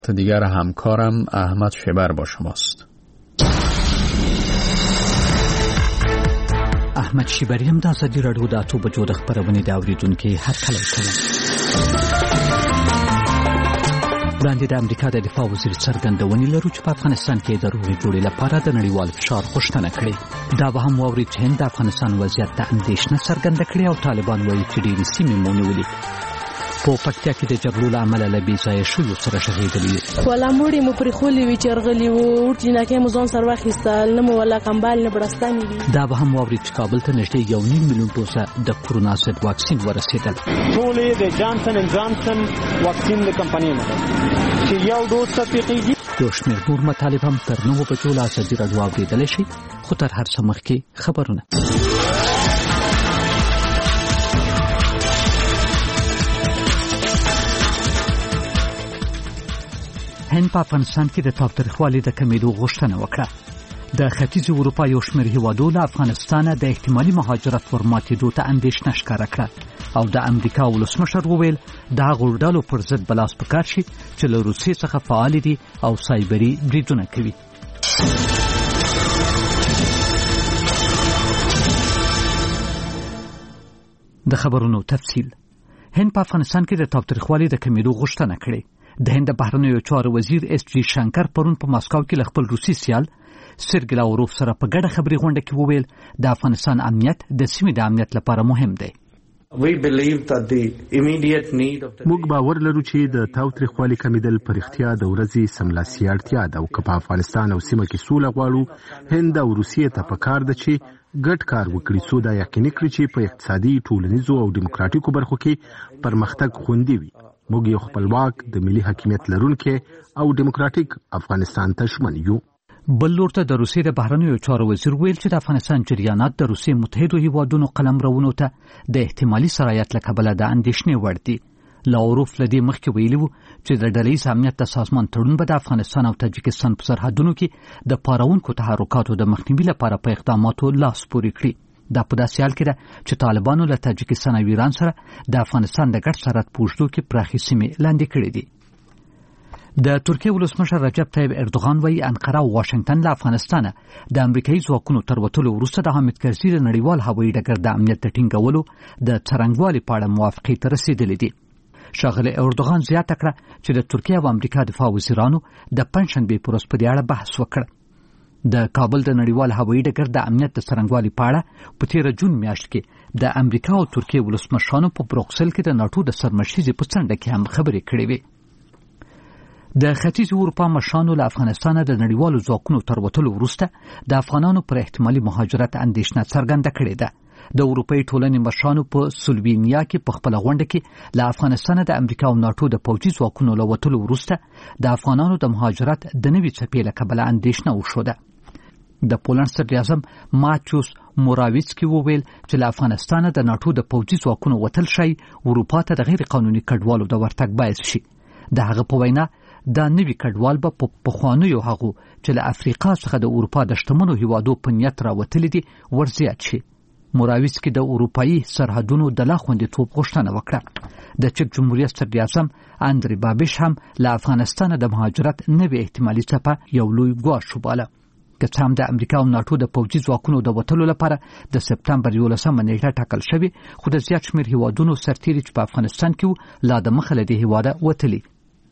دیگر همکارم احمد شبر با شماست. احمد شبریم د ازادي راډیو د اتو بجو د خبرونې دا اوریدونکو هر کله کوي. وړاندې د امریکا د دفاع وزیر څرګندونې لرو چې په افغانستان کې د ضروري جوړې لپاره د نړیوال فشار غوښتنه کړې. دا به هم واوري چې هند د افغانستان وضعیت ته اندېښنه څرګنده کړې او طالبان وایي چې ډېرې سیمې مو نیولې. په پکتیا کې د جګړو له امله له بې ځایه شویو سره شهیدلي ولا مړي مو پرېښولي وي چې ارغلي وو ورجینکې مو ځان سره واخیستل نه مو ولا کمبال نه بړستانې دي. دا به هم واوري چې کابل ته نږدې 1.5 میلیون ډوزه د کورونا ضد واکسین ورسېدل. ټولې د جانسن اینډ جانسن واکسین د کمپنۍ نه چې یو ډوز تطبیقېږي. یو شمېر نور مطالب هم تر 9 بجو له ازادي راډیو اورېدلی شي، خو تر هر څه مخکې خبرونه. هند په افغانستان کې د تاوتریخوالي د کمیدو غوښتنه وکړه. د ختیځې اروپا یو شمېر هیوادو له افغانستانه د احتمالي مهاجرت ورماتېدو ته اندېښنه ښکاره کړه او د امریکا ولسمشر وویل د هغو ډلو پر ضد بلاس پکار شي چې له روسیې څخه فعال دي او سایبري بریدونه کوي. د خبرونو تفصیل. هند په افغانستان کې د تاوتریخوالي د کمیدو غوښتنه کړې. د هند بهرنیو چارو وزیر اس جی شنکر پرون په ماسکو کې له خپل روسي سیال سرګی لاوروف سره په ګډه خبري غونډه کې وویل د افغانستان امنیت د سیمې د امنیت لپاره مهم دی. موږ باور لرو چې د تاوتریخوالي کمیدل پر اختیا د ورځې سملاسي اړتیا ده او که په افغانستان او سیمه کې سوله غواړو هند او روسیې ته پکار ده چې ګډ کار وکړي څو دا یقیني کړي چې په اقتصادي ټولنیزو او دیموکراتیکو برخو کې پرمختګ خوندي وي. موږ یو خپلواک د ملي حاکمیت لرونکي او دیموکراتیک افغانستان ته ژمن یو. بل لورته د روسیې د بهرنیو چارو وزیر ویل چې د افغانستان جریانات د روسیې متحدو هیوادونو قلمرونو ته د احتمالي سرایت له کبله د اندېښنې وړ دي. لاوروف له دې مخکې ویلي و چې د ډلهییز امنیت د سازمان تړون به د افغانستان او تاجکستان په سرحدونو کې د پاروونکو تحرکاتو د مخنیوي لپاره په اقداماتو لاس پورې کړي. دا په داسې حال کې ده چې طالبانو له تاجکستان او ایران سره د افغانستان د ګډ سرحد په اوږدو کې پراخې سیمې لاندې کړې دي. د ترکیې ولسمشر رجب طیب اردوغان وایي انقره او واشنگټن له افغانستانه د امریکایي ځواکونو تر وتلو وروسته د حامد کرزي د نړیوال هوایي ډګر د امنیت د ټینګولو د څرنګوالي په اړه موافقې ته رسېدلي دي. ښاغلی اردوغان زیاته کړه چې د ترکیې او امریکا دفاع وزیرانو د پنجشنبې په ورځ په دې اړه بحث وکړ. د کابل د نړیوال هوایي ډګر د امنیت د څرنګوالي په اړه په تېره جون میاشت کې د امریکا او ترکیې ولسمشرانو په بروکسل کې د ناټو د سرمشیزې په څنډه کې هم خبرې کړې وې. د ختیځې اروپا مشرانو له افغانستانه د نړیوالو ځواکونو تر وتلو وروسته د افغانانو پر احتمالي مهاجرت اندېښنه څرګنده کړې ده. د اروپایي ټولنې مشرانو په سلووینیا کې په خپله غونډه کې له افغانستانه د امریکا او ناټو د پوځي ځواکونو له وتلو وروسته د افغانانو د مهاجرت د نوي څپې له کبله اندېښنه وښوده. د پولند صدر اعظم ماتیوس موراویڅکي وویل چې له افغانستانه د ناټو د پوځي ځواکونو وتل شي اروپا ته د غیر قانوني کډوالو د ورتګ باعث شي. د هغه په وینا دا نوي کډوال به په پخوانیو هغو چې له افریقا څخه د اروپا د شتمنو هیوادو په نیت راوتلي دي ورزیات شي. موراویڅکي د اروپایي سرحدونو د لا خوندیتوب غوښتنه وکړه. د چک جمهوریت صدر اعظم اندري بابیش هم له افغانستانه د مهاجرت نوې احتمالي څپه یو لوی ګواښ وباله. که څه هم د امریکا او ناټو د پوځي ځواکونو د وتلو لپاره د سپتمبر 11 نیټه ټاکل شوې، خو د زیات شمېر هیوادونو سرتیري چې په افغانستان کې لا د مخه له دې هیواده وتلي.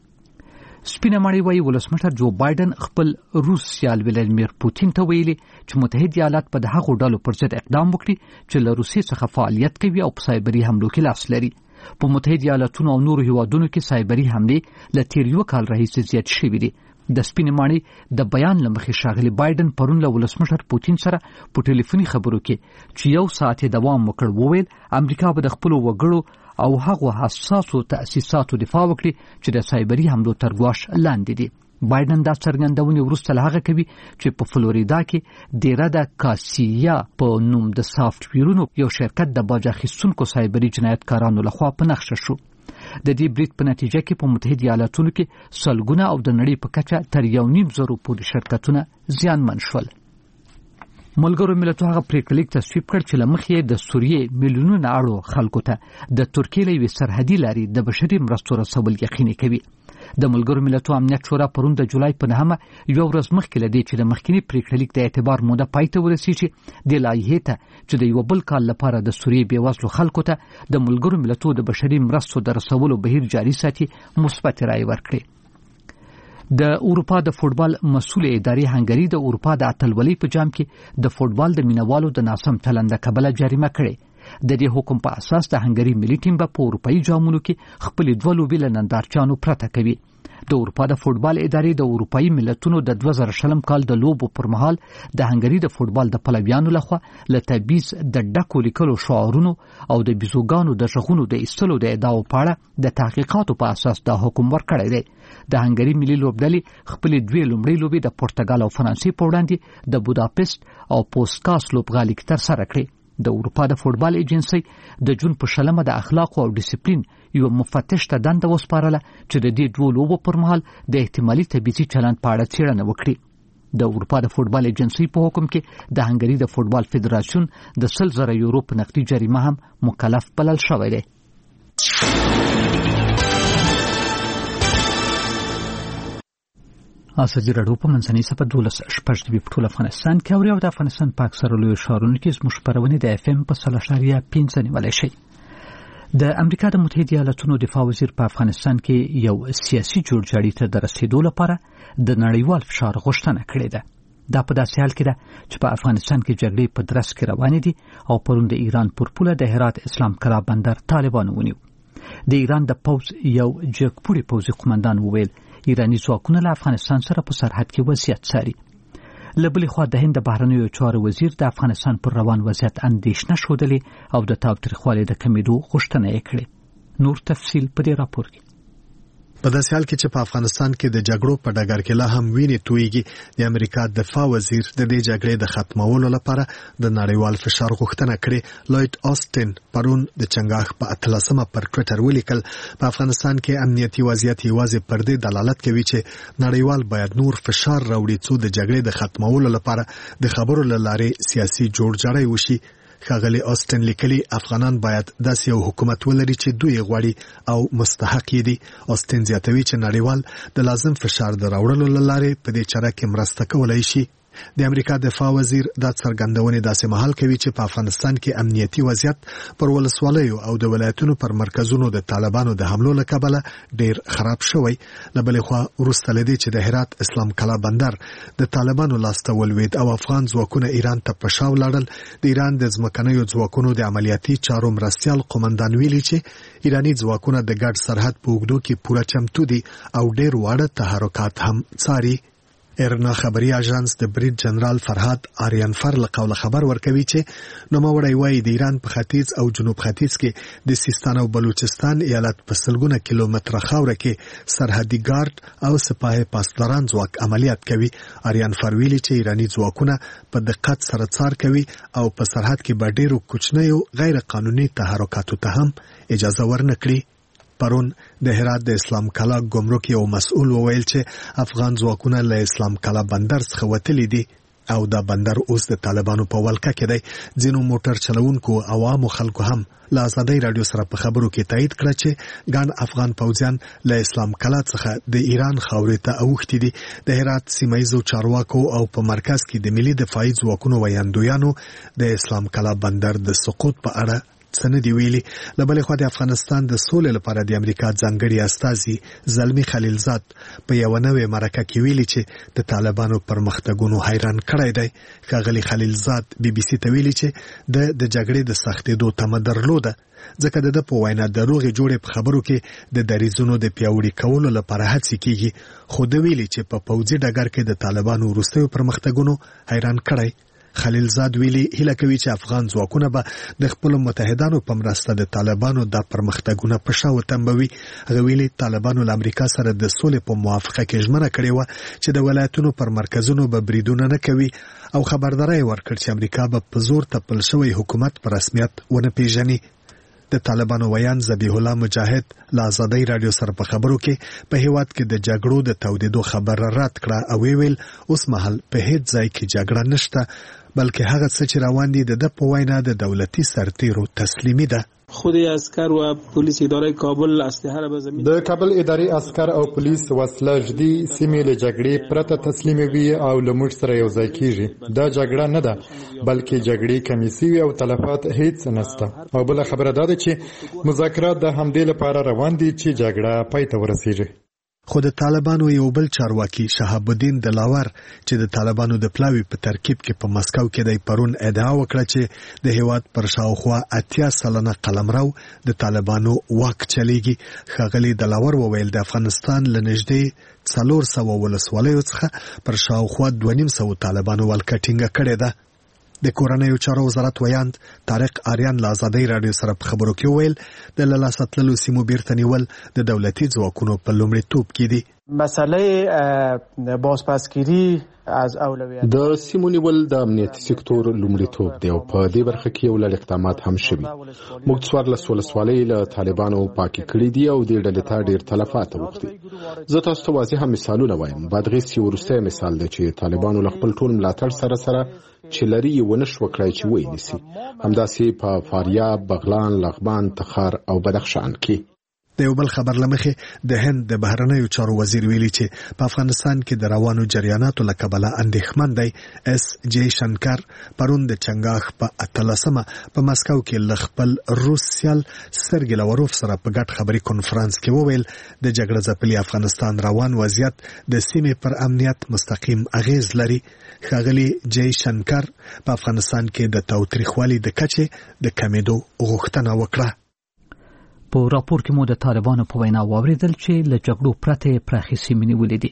سپینه ماڼۍ وایي ولسمشر جو بایدن خپل روس سیال ولادیمیر پوتین ته ویلي چې متحد ایالات به د هغو ډلو پر ضد اقدام وکړي چې له روسیې څخه فعالیت کوي او په سایبري حملو کې لاس لري. په متحد ایالاتونو او نورو هیوادونو کې سایبري حملې له تېر یو کال راهیسې زیات شوي دي. د سپینې ماڼۍ د بیان له مخې ښاغلي بایدن پرون له ولسمشر پوتین سره په ټلیفوني خبرو کې چې 1 ساعت دوام وکړ وویل امریکا به د خپلو وګړو او هغو حساسو تأسیساتو دفاع وکړي چې د سایبري حملو تر ګواښ لاندې دي. بایدن دا څرګندونې وروسته له هغه کوي چې په فلوریدا کې ډیره د کاسیا په نوم د سافټویرونو یو شرکت د باج اخیستونکو سایبري جنایتکارانو لخوا په نښه شو. د دې برید په نتیجه کې په متحد ایالاتونو کې سلګونه او د نړۍ په کچه تر 1.5 پورې شرکتونه زیانمن شول. ملګرو ملتونو هغه پریکړه تصویب کړ چې له مخې د سوریې میلیونونو اړو خلکو ته د ترکیې له یوې سرحدي لارې د بشري مرستو رسول یقیني کوي. د ملګرو ملتونو امنیت شورا پرون د جولای په 9 یو ورځ مخکې لدی چې د مخکینی پریکړه لیک د اعتبار موده پای ته ورسیږي د لایحې ته چې د یو بل کال لپاره د سوریې بیوزلو خلکو ته د ملګرو ملتونو د بشري مرستو د رسولو بهیر جاري ساتي مثبت رائے ورکړي. د اروپا د فوتبال مسؤل ادارې هنګری د اروپا د اتلولۍ په جام کې د فوتبال د مینوالو د ناسم چلند کبله جریمه کړي. د دې حکم په اساس د هنګری ملي ټیم په اروپایي جامونو کې خپل 2 لوبې له نندارچانو پرته کوي. د اروپا د فوتبال ادارې د اروپایي ملتونو د 2000 کال د لوبو پر مهال د هنګری د فوتبال د پلویانو لخوا له تبعیض د ډکو لیکلو شعارونو او د بيزوګانو د ژغونو د ایستلو د ادعاو په اړه د تحقیقاتو په اساس د حکم ورکړی دی. د هنګری ملي لوبډلې خپل 2 لومړی لوبې د پرتګال او فرانسې په وړاندې د بوداپست او پوسکاس لوبغالي کې ترسره کړې. د اروپا د فوتبال ایجنسی د جون په شلمه د اخلاق او ډیسپلین یو مفتش ته دنده وسپارله چې د دې 2 لوبو پر مهال د احتمالي تبعیضي چلند په اړه څېړنه وکړي. د اروپا د فوتبال ایجنسی په حکم کې د هنګری د فوتبال فدراسیون د 100,000 یورو په نقدي جریمه هم مکلف بلل شوی دی. اساسي راډیو په منځنۍ صفحه 12 په ټول افغانستان کې او د افغانستان په اکثره لوی ښارونو کې زموږ خبرونه د FM په 3.5 نیولای شي. د امریکا د متحده ایالاتونو دفاع وزیر په افغانستان کې یو سیاسي جوړجاړي ته د رسیدو لپاره د نړیوال فشار غوښتنه کړې ده. دا په داسې حال کې ده چې په افغانستان کې جګړې په درس کې روانې دي او پرون د ایران پر پوله د هرات اسلام کلا بندر طالبانو ونیو. د ایران د پوز یو جګپوړي پوزي قومندان وویل ایرانی ځواکونه له افغانستان سره په سرحد کې وضعیت څاري. له بلې خوا د هند د بهرنیو چارو وزیر د افغانستان پر روان وضعیت اندېښنه ښودلې او د تاوتریخوالي د کمیدو غوښتنه یې کړې. نور تفصیل په دې راپور کې. په داسې حال کې چې په افغانستان کې د جګړو په ډګر کې لا هم وینې تویږي، د امریکا دفاع وزیر د دې جګړې د ختمولو لپاره د نړیوال فشار غوښتنه کړې. لوید آستن پرون د چنګاښ په 13 پر ټوئیټر ولیکل په افغانستان کې امنیتي وضعیت یوازې پر دې دلالت کوي چې نړیوال باید نور فشار راوړي څو د جګړې د ختمولو لپاره د خبرو له لارې سیاسي جوړجاړی وشي. ښاغلي آستن لیکلي افغانان باید داسې یو حکومت ولري چې دوی غواړي او مستحق دي. آستن زیاتوي چې نړیوال د لازم فشار د راوړلو لارې په دې چاره کې مرسته کولای شي. د امریکا دفاع وزیر د څرګندونې داسې مهال کوي چې په افغانستان کې امنیتي وضعیت پر ولسوالیو او د ولایتونو پر مرکزونو د طالبانو د حملو له کبله ډیر خراب شوی. له بلې خوا وروسته لدی چې د هرات اسلام کلا بندر د طالبانو لاسته ولوید او افغان ځواکونه ایران ته په شا ولاړل. د ایران د ځمکنیو ځواکونو د عملیاتي چارو مرستیال قومندان ویلي چې ایرانی ځواکونه د ګډ سرحد په اوږدو کې پوره چمتو دي او ډیر واړه تحرکات هم څاري. ایرنا خبري اژانس د بریټ جنرال فرهاد آریانفر له قوله خبر ورکوي چې نوموړی وايي د ایران په ختیځ او جنوب ختیځ کې د سیستان او بلوچستان ایالت په سلګونه کیلومتره خاوره کې سرحدي ګارد او سپاه پاسداران ځواک عملیات کوي. آریانفر ویلي چې ایرانی ځواکونه په دقت سره څار کوي او په سرحد کې به ډیرو کوچنیو غیر قانوني تحرکاتو ته هم اجازه ورنکړي. پرون د هرات د اسلام کلا ګمرک یو مسؤل وویل چې افغان ځواکونه له اسلام کلا بندر څخه وتلي دي او دا بندر اوس د طالبانو په ولکه کې دی. ځینو موټر چلوونکو عوامو خلکو هم له ازادۍ راډیو سره په خبرو کې تایید کړه چې ګڼ افغان پوځیان له اسلام کلا څخه د ایران خاورې ته اوښتي دي. د هرات سیمایي چارواکو او په مرکز کې د ملي دفاعي ځواکونو ویاندویانو د اسلام کلا بندر د سقوط په اړه څه دی ویلي. له بلې خوا د افغانستان د سولې لپاره د امریکا ځانګړي استازي زلمی خلیلزاد په یو نوې مرکه کې ویلي چې د طالبانو پرمختګونو حیران کړی دی. ښاغلي خلیلزاد BBC ته ویلي چې د جګړې د سختېدو تمه درلوده ځکه د په وینا د روغې جوړې په خبرو کې د دریځونو د پیاوړي کولو لپاره هڅې کیږي، خو د ویلي چې په پوځي ډګر کې د طالبانو وروستیو پرمختګونو حیران کړی. خلیلزاد ویلي هیله کوي چې افغان ځواکونه به د خپل متحدانو په مرسته د طالبانو د پرمختګونو په شا وتمبوي. هغه ویلي طالبانو له امریکا سره د سولې په موافقه کې ژمنه کړې و چې د ولایتونو پر مرکزونو به بریدونه نه کوي او خبرداری ورکړ چې امریکا به په زور تپل شوی حکومت په رسمیت ونه پیژني. د طالبانو ویان ذبیح الله مجاهد له ازادۍ راډیو سره په خبرو کې په هیواد کې د جګړو د تودېدو خبر رد کړه او ویل اوس مهال په هیڅ ځای کې جګړه نشته، بلکې هغه څه چې روان دي د په وینا د دولتي سرتیرو تسلیمي ده. خود عسكر و پولیس اداره کابل اسلحه را به زمین د کابل اداري عسكر او پولیس وسله جدي سیمې له جګړې پرته تسلیموي او له موږ سره یو ځای کیږي دا جګړه نه ده بلکې جګړې کمیسي او تلفات هیڅ نشته او بل خبره ده چې مذاکرات د همدې لپاره روان دي چې جګړه پای ته ورسیږي. خو د طالبانو یو بل چارواکي شهاب الدین دلاور چې د طالبانو د پلاوی په ترکیب کې په مسکو کې د پرون ادعا وکړه چې د هیواد پر شاوخوا 80 سلنه قلمرو د طالبانو واک چلیږي. ښاغلي دلاور وویل د افغانستان لنږدې 400 ولسوالیو څخه پر شاوخوا 2.5 طالبانو ولکټینګ کړي ده. د کورنیو چارو وزارت ویاند طارق آریان له آزادۍ راډیو سره په خبرو کې ویل د لاسه تللو سیمو بیرته نیول د دولتي ځواکونو په لومړیتوب کې دي. مسئله بازپسگیری از اولویت د سیمو نیول د امنیتي سکتور لومړیتوب دی او په دې برخه کې یو لړ اقدامات هم شوي. موږ 14 ولسوالۍ له طالبانو پاکي کړې دي او د ډلې ته ډېر تلفات اوښتي. زه تاسو ته واضح مثالونه وایم. بادغیس یو وروستی مثال دی چې طالبانو له خپل ټول ملاتړ سره چې لري ونه شو کړای چې وایي نسی. همداسې په فاریاب، بغلان، لغمان، تخار او بدخشان کې. د یو بل خبر لمخې د هند د بهرنیو چارو وزیر ویلي چې په افغانستان کې د روانو جریاناتو له کبله اندېښمن دی. اس جی شنکر پرون د چنګاښ په 18مه په مسکو کې له خپل روس سیال سرګی لاوروف سره په ګډ خبري کنفرانس کې وویل د جګړه ځپلي افغانستان روان وضعیت د سیمې پر امنیت مستقیم اغیز لري. ښاغلي جی شنکر په افغانستان کې د تاوتریخوالي د کچې د کمیدو غوښتنه وکړه. په راپور کې مو د طالبانو په وینا واوریدل چې له جګړو پرته پراخي سیمې نیولې دي.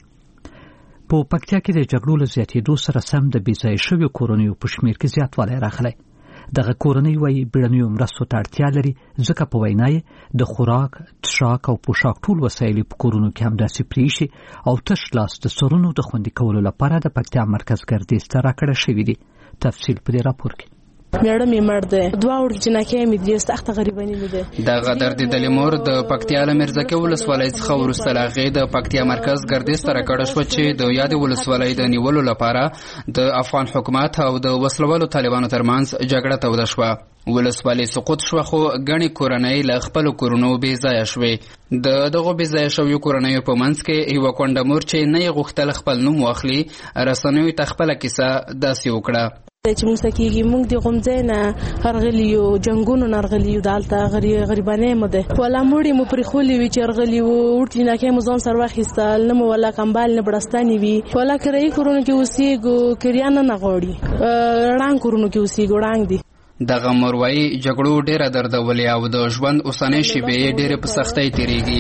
په پکتیا کې د جګړو له زیاتېدو سره سم د بېځایه شویو کورنیو په شمېر کې زیاتوالی راغلی. دغه کورنۍ وايي بیړنیو مرستو ته اړتیا لري ځکه په وینا یې د خوراک، څښاک او پوشاک ټول وسایل په کورونو کې همداسې پرېښي او تش لاس د سرونو د خوندي کولو لپاره د پکتیا مرکز ګردیز ته راکړه شوي دي. تفصیل په دې راپور کې. میړه می مړ ده دوه ور جنکه می دي سخت غریبانی می ده. د غدر د دلیمور د پکتیا لمرزکه ولسوالۍ څخه ورسته لاغې د پکتیا مرکز ګردیز ته راکړه شو چې د یاد ولسوالۍ د نیولو لپاره د افغان حکومت او د وسلوالو طالبانو ترمنځ جګړه توده شوه. ولسوالۍ سقوط شو خو غني کورنۍ له خپل کورونو بې ځای شوې. دغه بې ځای شویو کورنۍ په منځ کې یو کونډه مور چې نه غوښتل خپل نوم واخلي رسنیو ته خپل کیسه داسې وکړه چې موږ سکیږي موږ د غمځای نه هرغلیو جنگونو نرغلیو دالته غریبانه مده ولا موړي مو پرې خولي وی چرغلی وو ورته نه کې مزون سر واخیستل نه ولا کمبال نه برستاني وی ولا کرای کورونو کې اوسېګو کریانه نه غوړي رنگ کورونو کې اوسېګو رنگ دي. دغه مروي جګړو ډیره دردولې او د ژوند اوسنۍ شیبې ډیره په سختۍ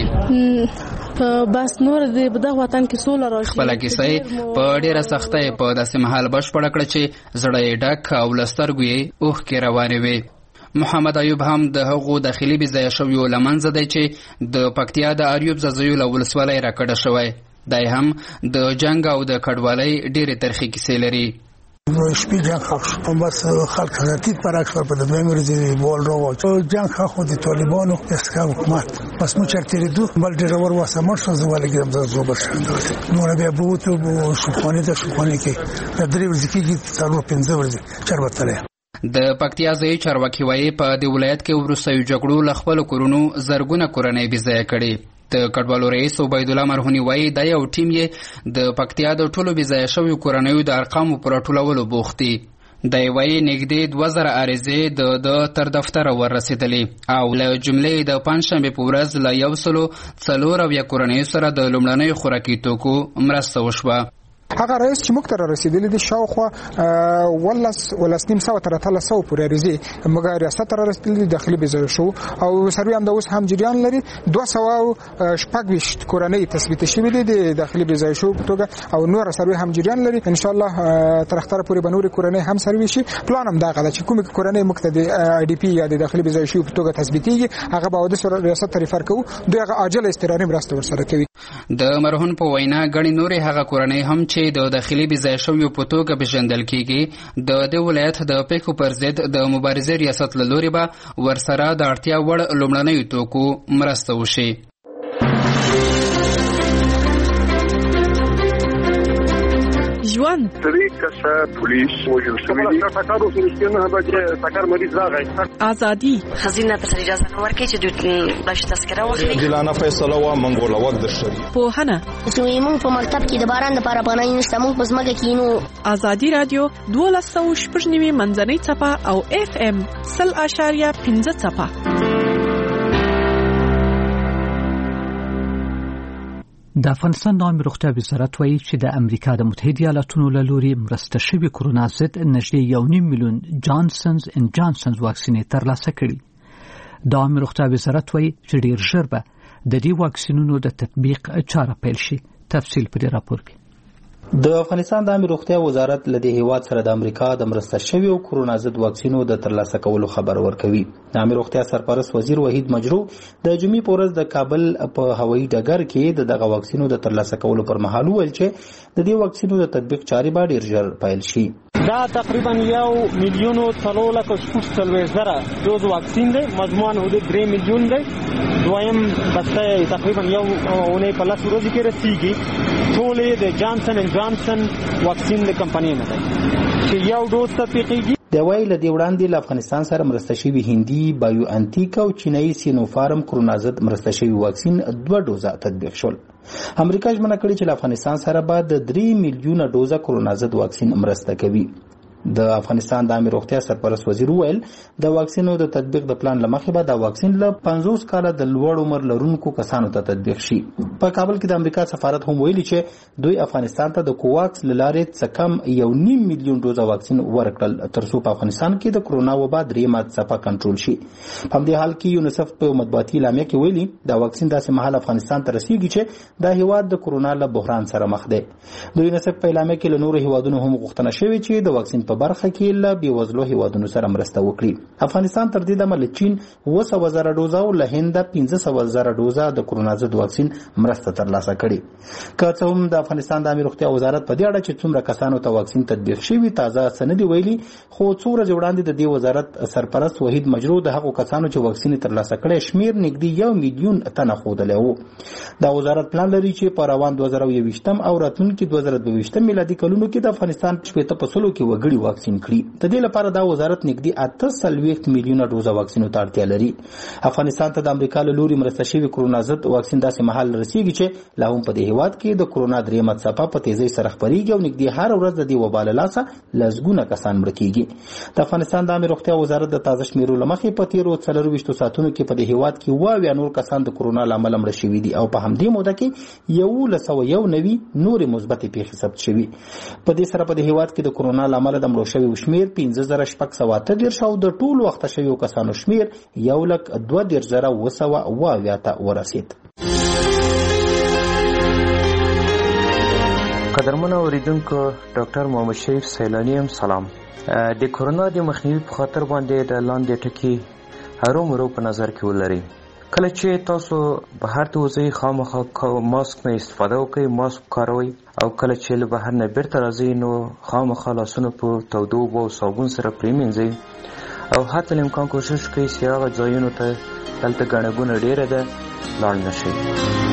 تیریږي. بس نور د دغه وطن کې سوله راشي. خپل کیسې په ډیره سختۍ په داسې محل بشپړ کړ چې زړه ډک او لسترګو یې اوښ کې روانې وي. محمد ایوب هم د هغو داخلي بې شویو لمنځه دی چې د پکتیا د اریوب ززیو له ولسوالۍ راکړه شوی. دی هم د جنگ او د کډوالۍ ډیره ترخی کیسې لري. شپې جنگ خاص بس خلک حرکت پراخ پر د مېموري بول راو جنگ خو د طالبانو اسکا حکومت بس مو چرته دو بل ډیرور واسه مرشد زوالګم د زوبر شاندل نو بیا بوته شوخانه د شوخانه کې د درې ورځې کې څلور پنځه ورځې چربتله. د پکتیا ځای چارواکي وایي په دې ولایت کې وروستیو جګړو له خپل کورونو زرګونه کورنۍ بې ځایه کړي. د کډوالو رئیس عبید الله مرهونی وایي دا یو ټیم یې د پکتیا د ټولو بې ځایه شویو کورنیو د ارقامو په راټولولو بوخت دي. دی وایي نږدې 2000 عریضې د تر دفتره ورسېدلې او له جملې د پنجشنبې په ورځ له 104 کورنیو سره د لومړنیو خوراکي توکو مرسته وشوه. هغه رئیس چې موږ ته رسیدلی دی شاوخوا ولسنیم سوه تر 300 پورې عریضې موږ ریاست ته رسیدلی داخلي بې شو او سروي هم د اوس هم جریان لري. 226 کورنۍ تثبیت شوي دي د داخلي بې شو په توګه او نور سروي هم جریان لري. ان شاء الله تر اختر پورې بنوري کورنۍ هم سروي شي. پلان هم دا غواړي چې کومه کورنۍ موږ ته د آی ډي پی یا د داخلي بې شو په توګه تثبیتيږي هغه به د ریاست ته ریفر کوو دوی هغه عاجل استراري مرسته ورسره کوي. د مرهون په وینا غړي نورې هغه کورنۍ هم چې د داخلي بې شویو په توګه پیژندل کیږي د ولایت د پیښو پر ضد د مبارزې ریاست له لوري به ورسره د اړتیا وړ لومړنیو توکو مرسته وشي. ژوند افغانستان 3 کسه پولیس وژل شوي دي. ټکر اوس نشته به ټکر مریض راغی. ازادي خزینه ته اجازه نه ورکړي چې دوی د تذکره واخلي. جلانه فیصله وا منګوله وخت د شری. پوهنه زموږ په مکتب کې د باران لپاره پناه نشته. موږ په ځمکه کې نو. ازادي رادیو 12.9 منځنۍ څپه او FM 0.5 څپه. د افغانستان د عامه روغتیا وزارت وایي چې د امریکا د متحده ایالاتونو له لوري مرسته شوی کرونا ضد نږدې 1.5 میلیون جانسنز اند جانسنز واکسینې ترلاسه کړي. د عامه روغتیا وزارت وایي چې ډیر ژر به د دې واکسینونو د تطبیق چاره پیل شي. تفصیل په دې راپور کې. د افغانستان د عامه روغتیا وزارت له دې هیواد سره د امریکا د مرسته شوی او کرونا ضد واکسینو د ترلاسه کولو خبر ورکوي. د عامه روغتیا سرپرست وزیر وحید مجروح د جمعې په ورځ د کابل په هوایي ډګر کې دغه واکسینو د ترلاسه کولو پر مهال ویل چې د دې واکسینو د تطبیق چارې به ډیر ژر پیل شي. دا تقریبا 1 میلیون 340,000 دوز واکسین دی. مجموعاً حدود 3 میلیون دی. دویم بسته تقریبا یو اونۍ په لس ورځې کې رسیږي. ټولې د جانسن اند جانسن واکسین د کمپنۍ نه دی چې یو ډوز تطبیقیږي. د وایي له دې وړاندې له افغانستان سره مرسته شوي هندي بایو انتیک او چینایي سینوفارم کرونا ضد مرسته شوي واکسین 2 ډوزه تطبیق شول. امریکا ژمنه کړې چې له افغانستان سره به د 3 میلیونه ډوزه کرونا ضد واکسین مرسته کوي. د افغانستان د عامه روغتیا سرپرست وزیر ویل د واکسینو د تطبیق د پلان لمخې به د واکسین له 50 کاله د لوړ عمر لرونکو کسانو ته تطبیق شي. په کابل کې د امریکا سفارت هم ویلي چې دوی افغانستان ته د کوواکس لارې څخه کم 1.5 میلیون ډوزه واکسین ورکړل ترڅو په افغانستان کې د کرونا وبا درېمه څپه کنټرول شي. په دې حال کې یونیسف په مطبوعاتي اعلامیه کې ویلي د واکسین داسې مهال افغانستان ته رسیږي چې د هیواد د کرونا له بحران سره مخ دی. د یونیسف په اعلامیه کې له نورو هیوادونو هم غوښتنه شوې چې د واکسین په برخه کې له بیوزلو هیوادونو سره مرسته وکړي. افغانستان تر دې دمه له چین 200,000 ډوزه او له هند 15,000 ډوزه د کرونا ضد واکسین مرسته ترلاسه کړي. که څه هم د افغانستان د عامه روغتیا وزارت په دې اړه چې څومره کسانو ته واکسین تطبیق شوی تازه سند ویلي، خو څو ورځې وړاندې د دې وزارت سرپرست وحید مجروح د هغو کسانو چې واکسین ترلاسه کړي شمیر نږدې 1 میلیون تنه ښودلی و. دا وزارت پلان لري چې په روان 2021 او راتلونکي 2022 میلادي کلونو کې د افغانستان 80% کې وګړي واکسین کړي. د دې لپاره دا وزارت نږدې 48 میلیونه ډوزه واکسینو ته اړتیا لري. افغانستان ته د امریکا له لوري مرسته شوی کرونا ضد واکسین داسې مهال رسیږي چې لا هم په دې هیواد کې د کرونا درېمه څپه په تیزۍ سره خپریږي او نږدې هر ورځ د دې وبا له لاسه لسګونه کسان مړه کیږي. د افغانستان د عامه روغتیا وزارت د تازه شمیرو له مخې په تیرو 24 ساعتونو کې په دې هیواد کې 22 نور کسان د کرونا له امله مړه شوي دي او په همدې موده کې 191 نورې مثبتې پیښې ثبت شوي. په دې سره په دې هیواد کې د کرونا له امله د مړو شویو شمیر 15,638 او د ټولو وخته شویو کسانو شمیر 1,02,900 ته ورسید. قدرمن اوریدونکو، ډاکټر محمد شریف سیلانی هم سلام. د کرونا د مخنیوي په خاطر باندې د لاندې ټکي هرومرو په نظر کې ولرئ. کله چې تاسو بهر ته وځئ خامخا ماسک نه استفاده وکړئ، ماسک کاروئ، او کله چې له بهر نه بیرته راځئ نو خامخا لاسونه په تودو اوبو او صابون سره پرېمینځئ او حتی امکان کوشش کوئ چې هغه ځایونو ته دلته ګڼه ګوڼه ډېره ده لاړ نه شئ.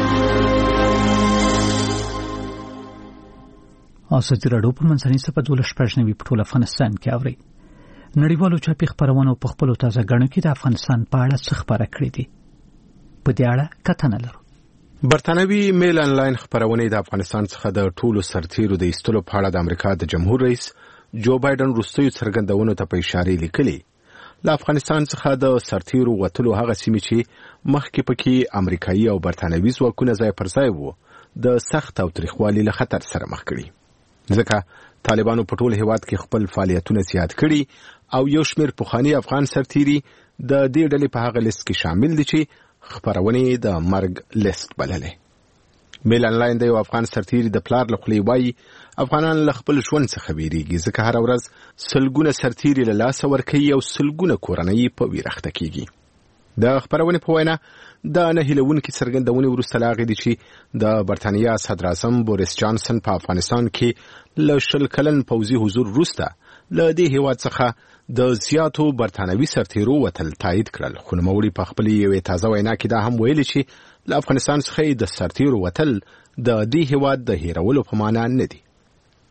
ازادي راډیو په منځنۍ څپه 12 په ټول افغانستان کې اوري. نړیوالو چاپي خپرونو په خپلو تازه ګڼو کې د افغانستان په اړه څه خبره کړې دي. په دې اړه کتنه لرو. برتانوي میل انلاین خپرونې د افغانستان څخه د ټولو سرتیرو د ایستلو په اړه د امریکا د جمهور رئیس جو بایدن وروستیو څرګندونو ته په اشاره لیکلي. له افغانستان څخه د سرتیرو وتلو هغه سیمې چې مخکې پکې امریکایي او برتانوي ځواکونه ځای پر ځای وو د سخت او تریخوالي له خطر سره مخ کړي. ځکه طالبانو په ټول هیواد کې خپل فعالیتونه زیات کړي او یو شمېر پخواني افغان سرتیري د دې ډلې په هغه لیست کې شامل دي چې خپرونې د مرګ لیست بللې. میل انلاین د یو افغان سرتیري د پلار له خولې وایي افغانان له خپل ژوند څخه ویریږي ځکه هره ورځ سلګونه سرتیري له لاسه ورکوي او سلګونه کورنۍ په ویره اخته کیږي. د خپرونې په وینا د نه هیلونکي څرګندونې وروسته لا غږیدي چې د برتانیا صدر اعظم بوریس جانسن په افغانستان کې له 20 کلن پوځي حضور وروسته له دې هیواد څخه د زیاتو برتانوي سرتیرو وتل تایید کړل. خو نوموړي په خپل یوې تازه وینا کې دا هم ویلي چې له افغانستان څخه د سرتیرو وتل د دې هیواد د هیرولو په معنا نه دي.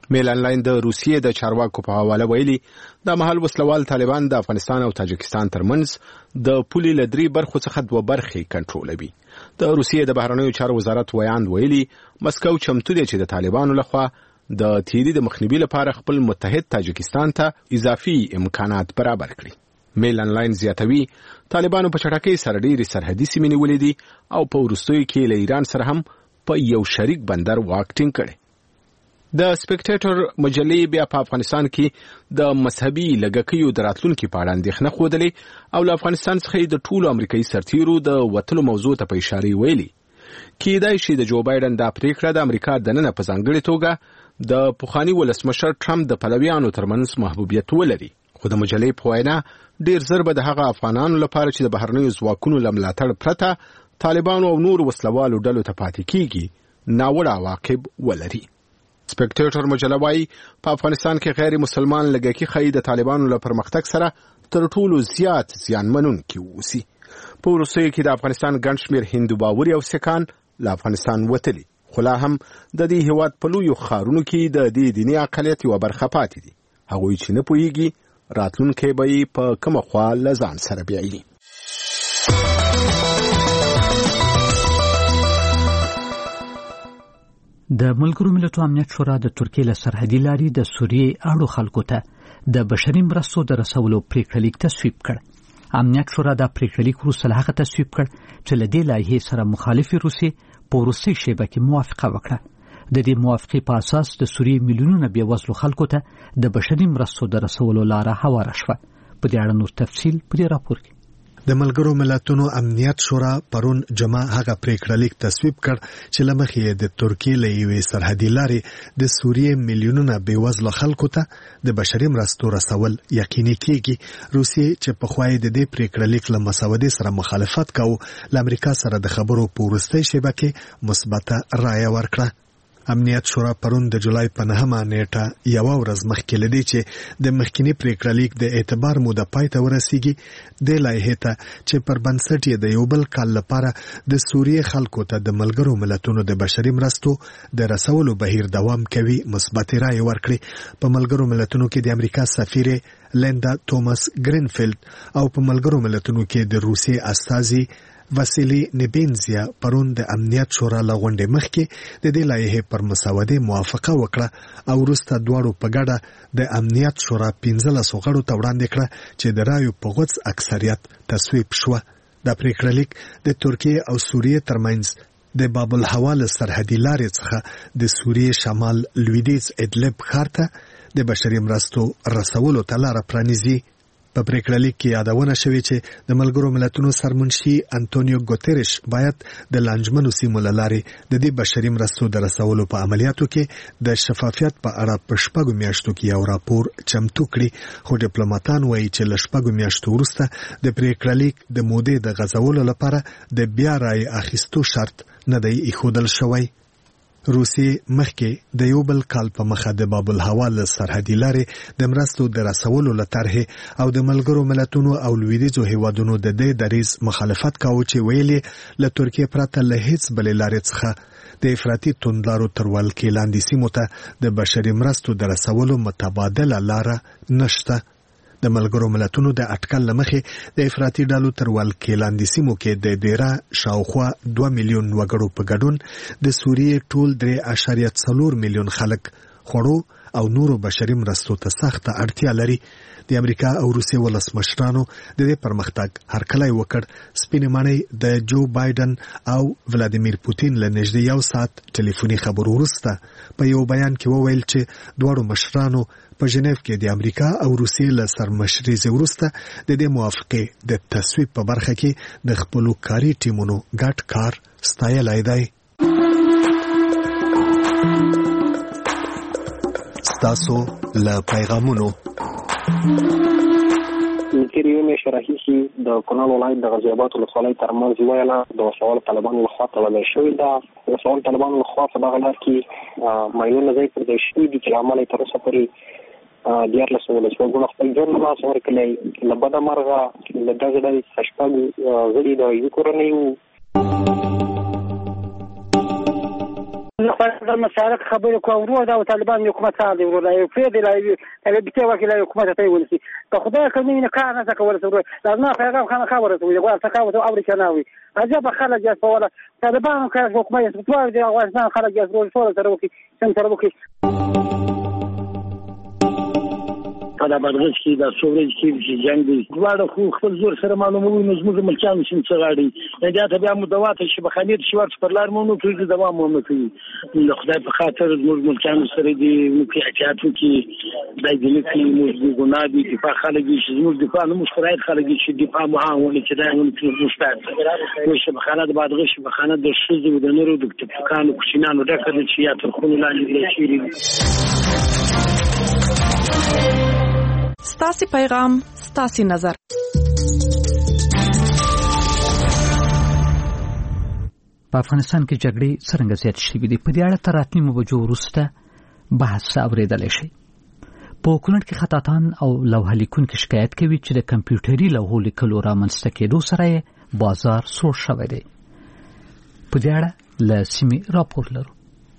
میل انلاین د روسیې د چارواکو په حواله ویلي د محل وسلوال طالبان د افغانستان او تاجکستان ترمنځ د پولې له 3 برخو څخه 2 برخې کنټرولوي. د روسیې د بهرنیو چارو وزارت ویاند ویلي مسکو چمتو دی چې د طالبانو لخوا د تیری د مخنیوي لپاره خپل متحد تاجکستان ته اضافي امکانات برابر کړي. میل انلاین زیاتوي طالبانو په چټکۍ سره ډېرې سرحدي سیمې نیولې دي او په وروستیو کې له ایران سره هم په یو شریک بندر واک ټینګ کړي. د سپیکټیټر مجلې بیا په افغانستان کې د مذهبي لږکیو د راتلونکي په اړه اندېښنه ښودلې او له افغانستان څخه د ټولو امریکایي سرتیرو د وتلو موضوع ته په اشاره ویلي. کېدای شي د جو بایدن دا پریکړه د امریکا دننه په ځانګړې توګه د پخواني ولسمشر ټرمپ د پلویانو ترمنځ محبوبیت ولري، خو د مجلې په وینا ډېر زر به د هغه افغانانو لپاره چې د بهرنیو ځواکونو له ملاتړ پرته طالبانو او نور وسلوالو ډلو ته پاتې کېږي ناوړه عواقب ولري. سپیکټیټر مجله وايي په افغانستان کې غیر مسلمان لږکي ښایي د طالبانو له پرمختګ سره تر ټولو زیات زیانمنونکي اوسي. په وروستیو کې د افغانستان ګڼ شمېر هندو باوري او سکان له افغانستان وتلي، خو لا هم د دې هېواد په لویو ښارونو کې د دې دیني اقلیت یوه برخه پاتې دي. هغوی چې نه پوهېږي راتلونکی به یې په کومه خوا له ځان سره بیایي. د ملګرو ملتونو امنیت شورا د ترکیې له سرحدي لارې د سوریې اړو خلکو ته د بشري مرستو د رسولو پریکړه لیک تصویب کړ. امنیت شورا دا پریکړه لیک وروسته له هغه تصویب کړ چې له دې لایحې سره مخالفې روسیې په وروستۍ شیبه کې موافقه وکړه. د دې موافقې په اساس د سوریې میلیونونه بېوزلو خلکو ته د بشري مرستو د رسولو لاره هواره شوه. په دې اړه نور تفصیل په دې راپور کې. د ملګرو ملتونو امنیت شورا پرون جمعه هغه پریکړه لیک تصویب کړ چې له مخې د ترکیې له یوې سرحدي لارې د سوریې میلیونونه بېوزلو خلکو ته د بشري مرستو رسول یقیني کېږي. روسیې چې پخوا یې د دې پریکړه لیک له مسودې سره مخالفت کاوه، له امریکا سره د خبرو په وروستۍ شیبه کې مثبته رایه ورکړه. امنیت شورا پرون د جولای په 9مه نیټه یوه ورځ مخکې له دې چې د مخکینی پریکړه لیک د اعتبار موده پای ته ورسیږي د لایحې ته چې پر بنسټ یې د یو بل کال لپاره د سوریې خلکو ته د ملګرو ملتونو د بشري مرستو د رسولو بهیر دوام کوي مثبت رایه ورکړي. په ملګرو ملتونو کې د امریکا سفیر لیندا توماس گرینفیلد او په ملګرو ملتونو کې د روسیې استازي واسیلی نیبینزیا پرون د امنیت شورا له غونډې مخکې د دې لایحې پر مسودې موافقه وکړه او وروسته دواړو په ګډه د امنیت شورا 15 غړو ته وړاندې کړه چې د رایو په غوڅ اکثریت تصویب شوه. د پریکړه لیک د ترکیې او سوریې ترمنځ د باب الحوال سرحدي لارې څخه د سوریې شمال لویدیځ ادلب ښار ته د بشري مرستو رسولو ته لاره پرانیزي. په پریکړه لیک کې یادونه شوې چې د ملګرو ملتونو سرمنشي انټونیو ګوتریش باید د لانجمنو سیمو له لارې د دې بشري مرستو د رسولو په عملیاتو کې د شفافیت په اړه په 6 میاشتو کې یو راپور چمتو کړي، خو ډیپلوماټان وایي چې له 6 میاشتو وروسته د پریکړه لیک د مودې د غځولو لپاره د بیا رای اخیستو شرط نه دی ایښودل شوی. روسیې مخکې د یو بل کال په مخه د باب الحوال سرحدي لارې د مرستو د رسولو له طرحې او د ملګرو ملتونو او لویدیځو هیوادونو د دې دریځ مخالفت کاوه چې ویلي له ترکیې پرته له هیڅ بلې لارې څخه د افراطي توندلارو تر ولکې لاندې سیمو ته د بشري مرستو د رسولو متبادله لاره نشته. د ملګرو ملتونو د اټکل لمخې د افراطي ډلو تر ولکې لاندې سیمو کې د ډیره شاوخوا 2 میلیون وګړو په ګډون د سوریې ټول 3.4 میلیون خلک خوړو او نورو بشري مرستو ته سخته اړتیا لري. د امریکا او روسیې ولسمشرانو د دې پرمختګ هرکلی وکړ. سپینې ماڼۍ د جو بایدن او ولادیمیر پوتین له نږدې یو ساعت ټلیفوني خبرو وروسته په یو بیان کې وویل چې دواړو مشرانو په ژنیف کې د امریکا او روسیې له سرمشرۍ وروسته د دې موافقې د تصویب په برخه کې د خپلو کاري ټیمونو ګډ کار ستایلی دی. ستاسو له پیغامونو تیر یو میاشت راهیسې د کونړ ولایت د غازي اباد ولسوالۍ ترمنځ ویله د وسوال طالبانو لخوا تړلی شوې ده. وسوال طالبانو لخوا په دغه لار کې مایلونه ځای پر ځای شوي دي چې له امله یې تر اوسه پورې 14 ولسواګانو خپل ژوند له لاسه ورکړی. له بده مرغه له دغې ډلې څخه 6 غړي د یوې کورنۍ وو. د مشارک خبرې کوو ورو دا طالبان حکومت ساده ورو دا یو فعل لا بيته وکیل حکومت ته ونسي ته خدای کوي نه کار نه کول ورو دا نه پیغام خانه خبره کوي دا تکاوت او امریکانوي عجب خلک یې په ولا طالبان کې حکومت ستوار دی افغانستان خلک یې ورو ټول سره وکي څنګه وکي دا بدغش کې دا سورج کې جنگ دی دواړه خو خپل زور سره معلوموي نو زموږ ملکانو شین څغاړي دا ته بیا مدوات شي بخانیر شوارت پر لار مونږ کوي دوام مو کوي نو خدای په خاطر زموږ ملکانو سره دی مو احتیاط وکي دای دې کې موږ ګناه دي په خلک چې زموږ دفاع نو مشکرات خلک چې دفاع معاونه چې دا ونه مستعد نو شبخانه د بدغش بخانه د شوزو د نورو د تفکانو کوچینانو ډکه د چې یا تر خونو لاندې شيري ستاسي پیغام ستاسي نظر په افغانستان کې جګړې څنګه زیات شوې دي په دې اړه تر راتلونکو بجو وروسته بحث اوریدل شي په کونړ کې خطاطان او لوحه لیکونکو شکایت کوي چې د کمپیوټري لوحو لیکلو رامنځته کېدو سره بازار سوړ شوی دی په دې اړه له سیمې راپور لرو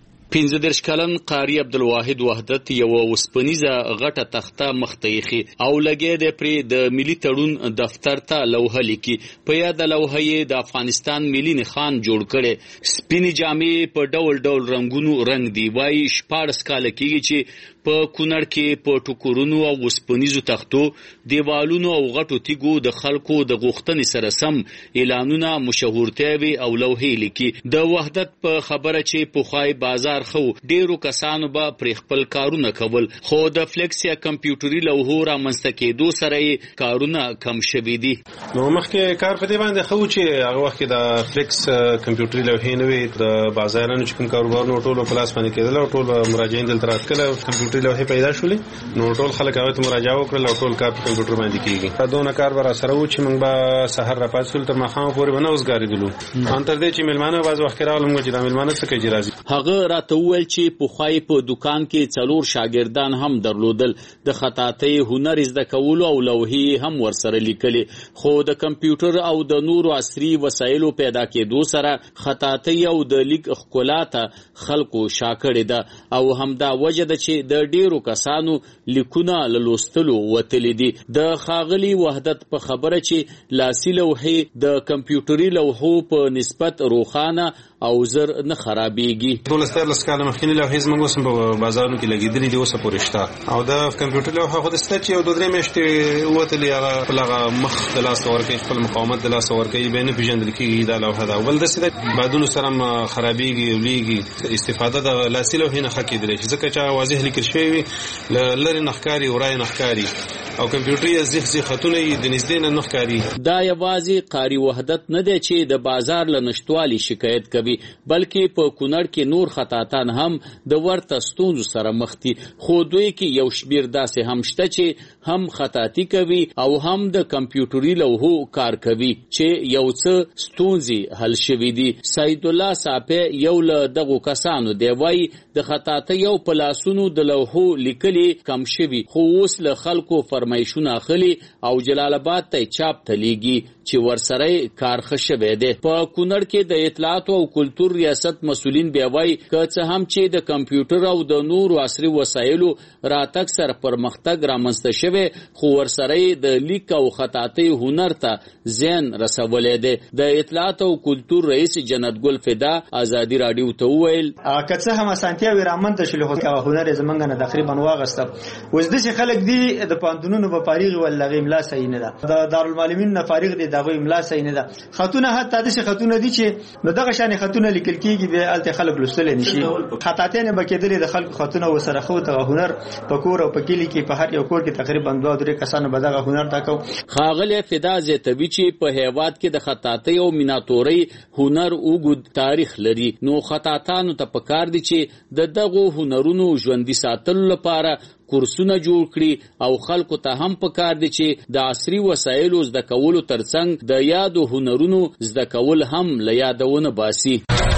15 کلن قاری عبدالواحد وحدت یو وسپنیزه غټه تخته مختیخي او لګې د پری د ملي تړون دفتر ته لوحه لیکي په یاد لوحه د افغانستان ملي نخان جوړ کړي سپینې جامې په ډول ډول رنگونو رنگ دی وای شپارس کال کېږي چې په کونړ کې په ټوکورونو او وسپنیزو تختو دیوالونو او غټو تیګو د خلکو د غوښتنې سره سم اعلانونه مشهورتیوي او لوحې لیکي د وحدت په خبره چې په خای بازار خو ډیرو کسانو به پر خپل کارونه کول خو د فلیکس یا کمپیوټري لوحو رامنځته کېدو سره کارونه کم شوي دي نو مخکې کار په دې باندې خو چې هغه وخت د فلیکس کمپیوټري لوحې نه وي د بازارونو چې کوم کاروبارونو ټول په لاس باندې کېدل او ټول مراجعین دلته راتلل کمپیوټري لوحې پیدا شولې نو ټول خلک هغه ته مراجعه وکړل او ټول کار په کمپیوټر باندې کیږي دونه کار ورا سره و چې موږ به سحر را پاتول تر مخامه پورې باندې اوسګاریدلو ان تر دې چې ملمانه باز وخت راولم چې د ملمانه څخه کې راځي هغه راته وویل چې په خوای په دکان کې څلور شاګردان هم درلودل د خطاطۍ هنر زده کولو او لوحې هم ورسره لیکلې خو د کمپیوټر او د نورو عصري وسایلو پیدا کېدو سره خطاطۍ او د لیک ښکلاته خلکو شاکړې ده او همدا وجه ده چې د ډیرو کسانو لیکونه لوستلو وتلې دي د خاغلی وحدت په خبره چې لاسي لوحې د کمپیوټري لوحو په نسبت روخانه او زر نه خرابېږي ټول ستاسو کاله مخکینی لوحې زموږ اوس په بازارونو کې لګېدلې دي اوس پورې شته او د کمپیوټر لوحه خو د ستچ یو 2-3 میاشتې وتلې هغه لغه مخ د لاس ورکې خپل مقاومت د لاس ورکې به نه پیژندل کېږي دا لوحه ده ول د ستې بعدونو سره خرابېږي ولېږي استفاده د لاسي لوحې نه خکېدل چې ځکه چې واضح لیکل شوی وي لری نخکاری ورای نخکاری او کمپیوټري زخزي خطونه د نږدې نه نخکاری دا یوازې قاری وحدت نه دی چې د بازار له نشټوالي شکایت کوي بلکې په کونړ کې نور خطاطان هم د ورته ستونزو سره مخ دي خو دوی کې یو شمیر داسې هم شته چې هم خطاطي کوي او هم د کمپیوټري لوحو کار کوي چې یو څه ستونزې حل شوي دي سید الله صافی یو له دغو کسانو دی وایي د خطاطۍ او پلاسونو د لوحو لیکلي کم شوي خو اوس له خلکو فرمایشونه اخلي او جلال آباد ته چاپ تلیږي چې ورسره کار خښبه دی په کونړ کې د اطلاعات او کلتور ریاست مسولین بیا وایي که څه هم چې د کمپیوټر او د نورو عصري وسایلو راتګ سره پرمختګ رامنځته شوی خو ورسره د لیک او خطاطۍ هنر ته زیان رسولی دی د اطلاعات او کلتور رئیس جنت ګل فدا ازادي رادیو ته وویل که څه هم اسانتیاوې رامنځته شولې خو هنر یې زموږ نه تقریبا واغسته اوس داسې خلک دي د پوهنتونونو په فارغ ول هغې املا صحیح نه ده د دارالمعلمین نه فارغ دي د هغوی املا صحیح نه ده خطونه حتی داسې خطونه دي چې نو دغه شانې خطونه لیکل کېږي بیا هلته خلک لوستلی نه شي خطاطیانې به کېدلې د خلکو خطونه ورسره ښه دغه هنر په کور او په کلي کې په هر یو کور کې تقریبا 2-3 کسانو به دغه هنر دا کو ښاغلی فدا زیاتوي چې په هیواد کې د خطاطۍ او میناتورۍ هنر اوږد تاریخ لري نو خطاطانو ته پکار دي چې د دغو هنرونو ژوندي ساتلو لپاره کورسونه جوړ کړي او خلکو ته هم پکار دي چې د عصري وسایلو زده کولو ترڅنګ د یادو هنرونو زده کول هم له یادونه باسي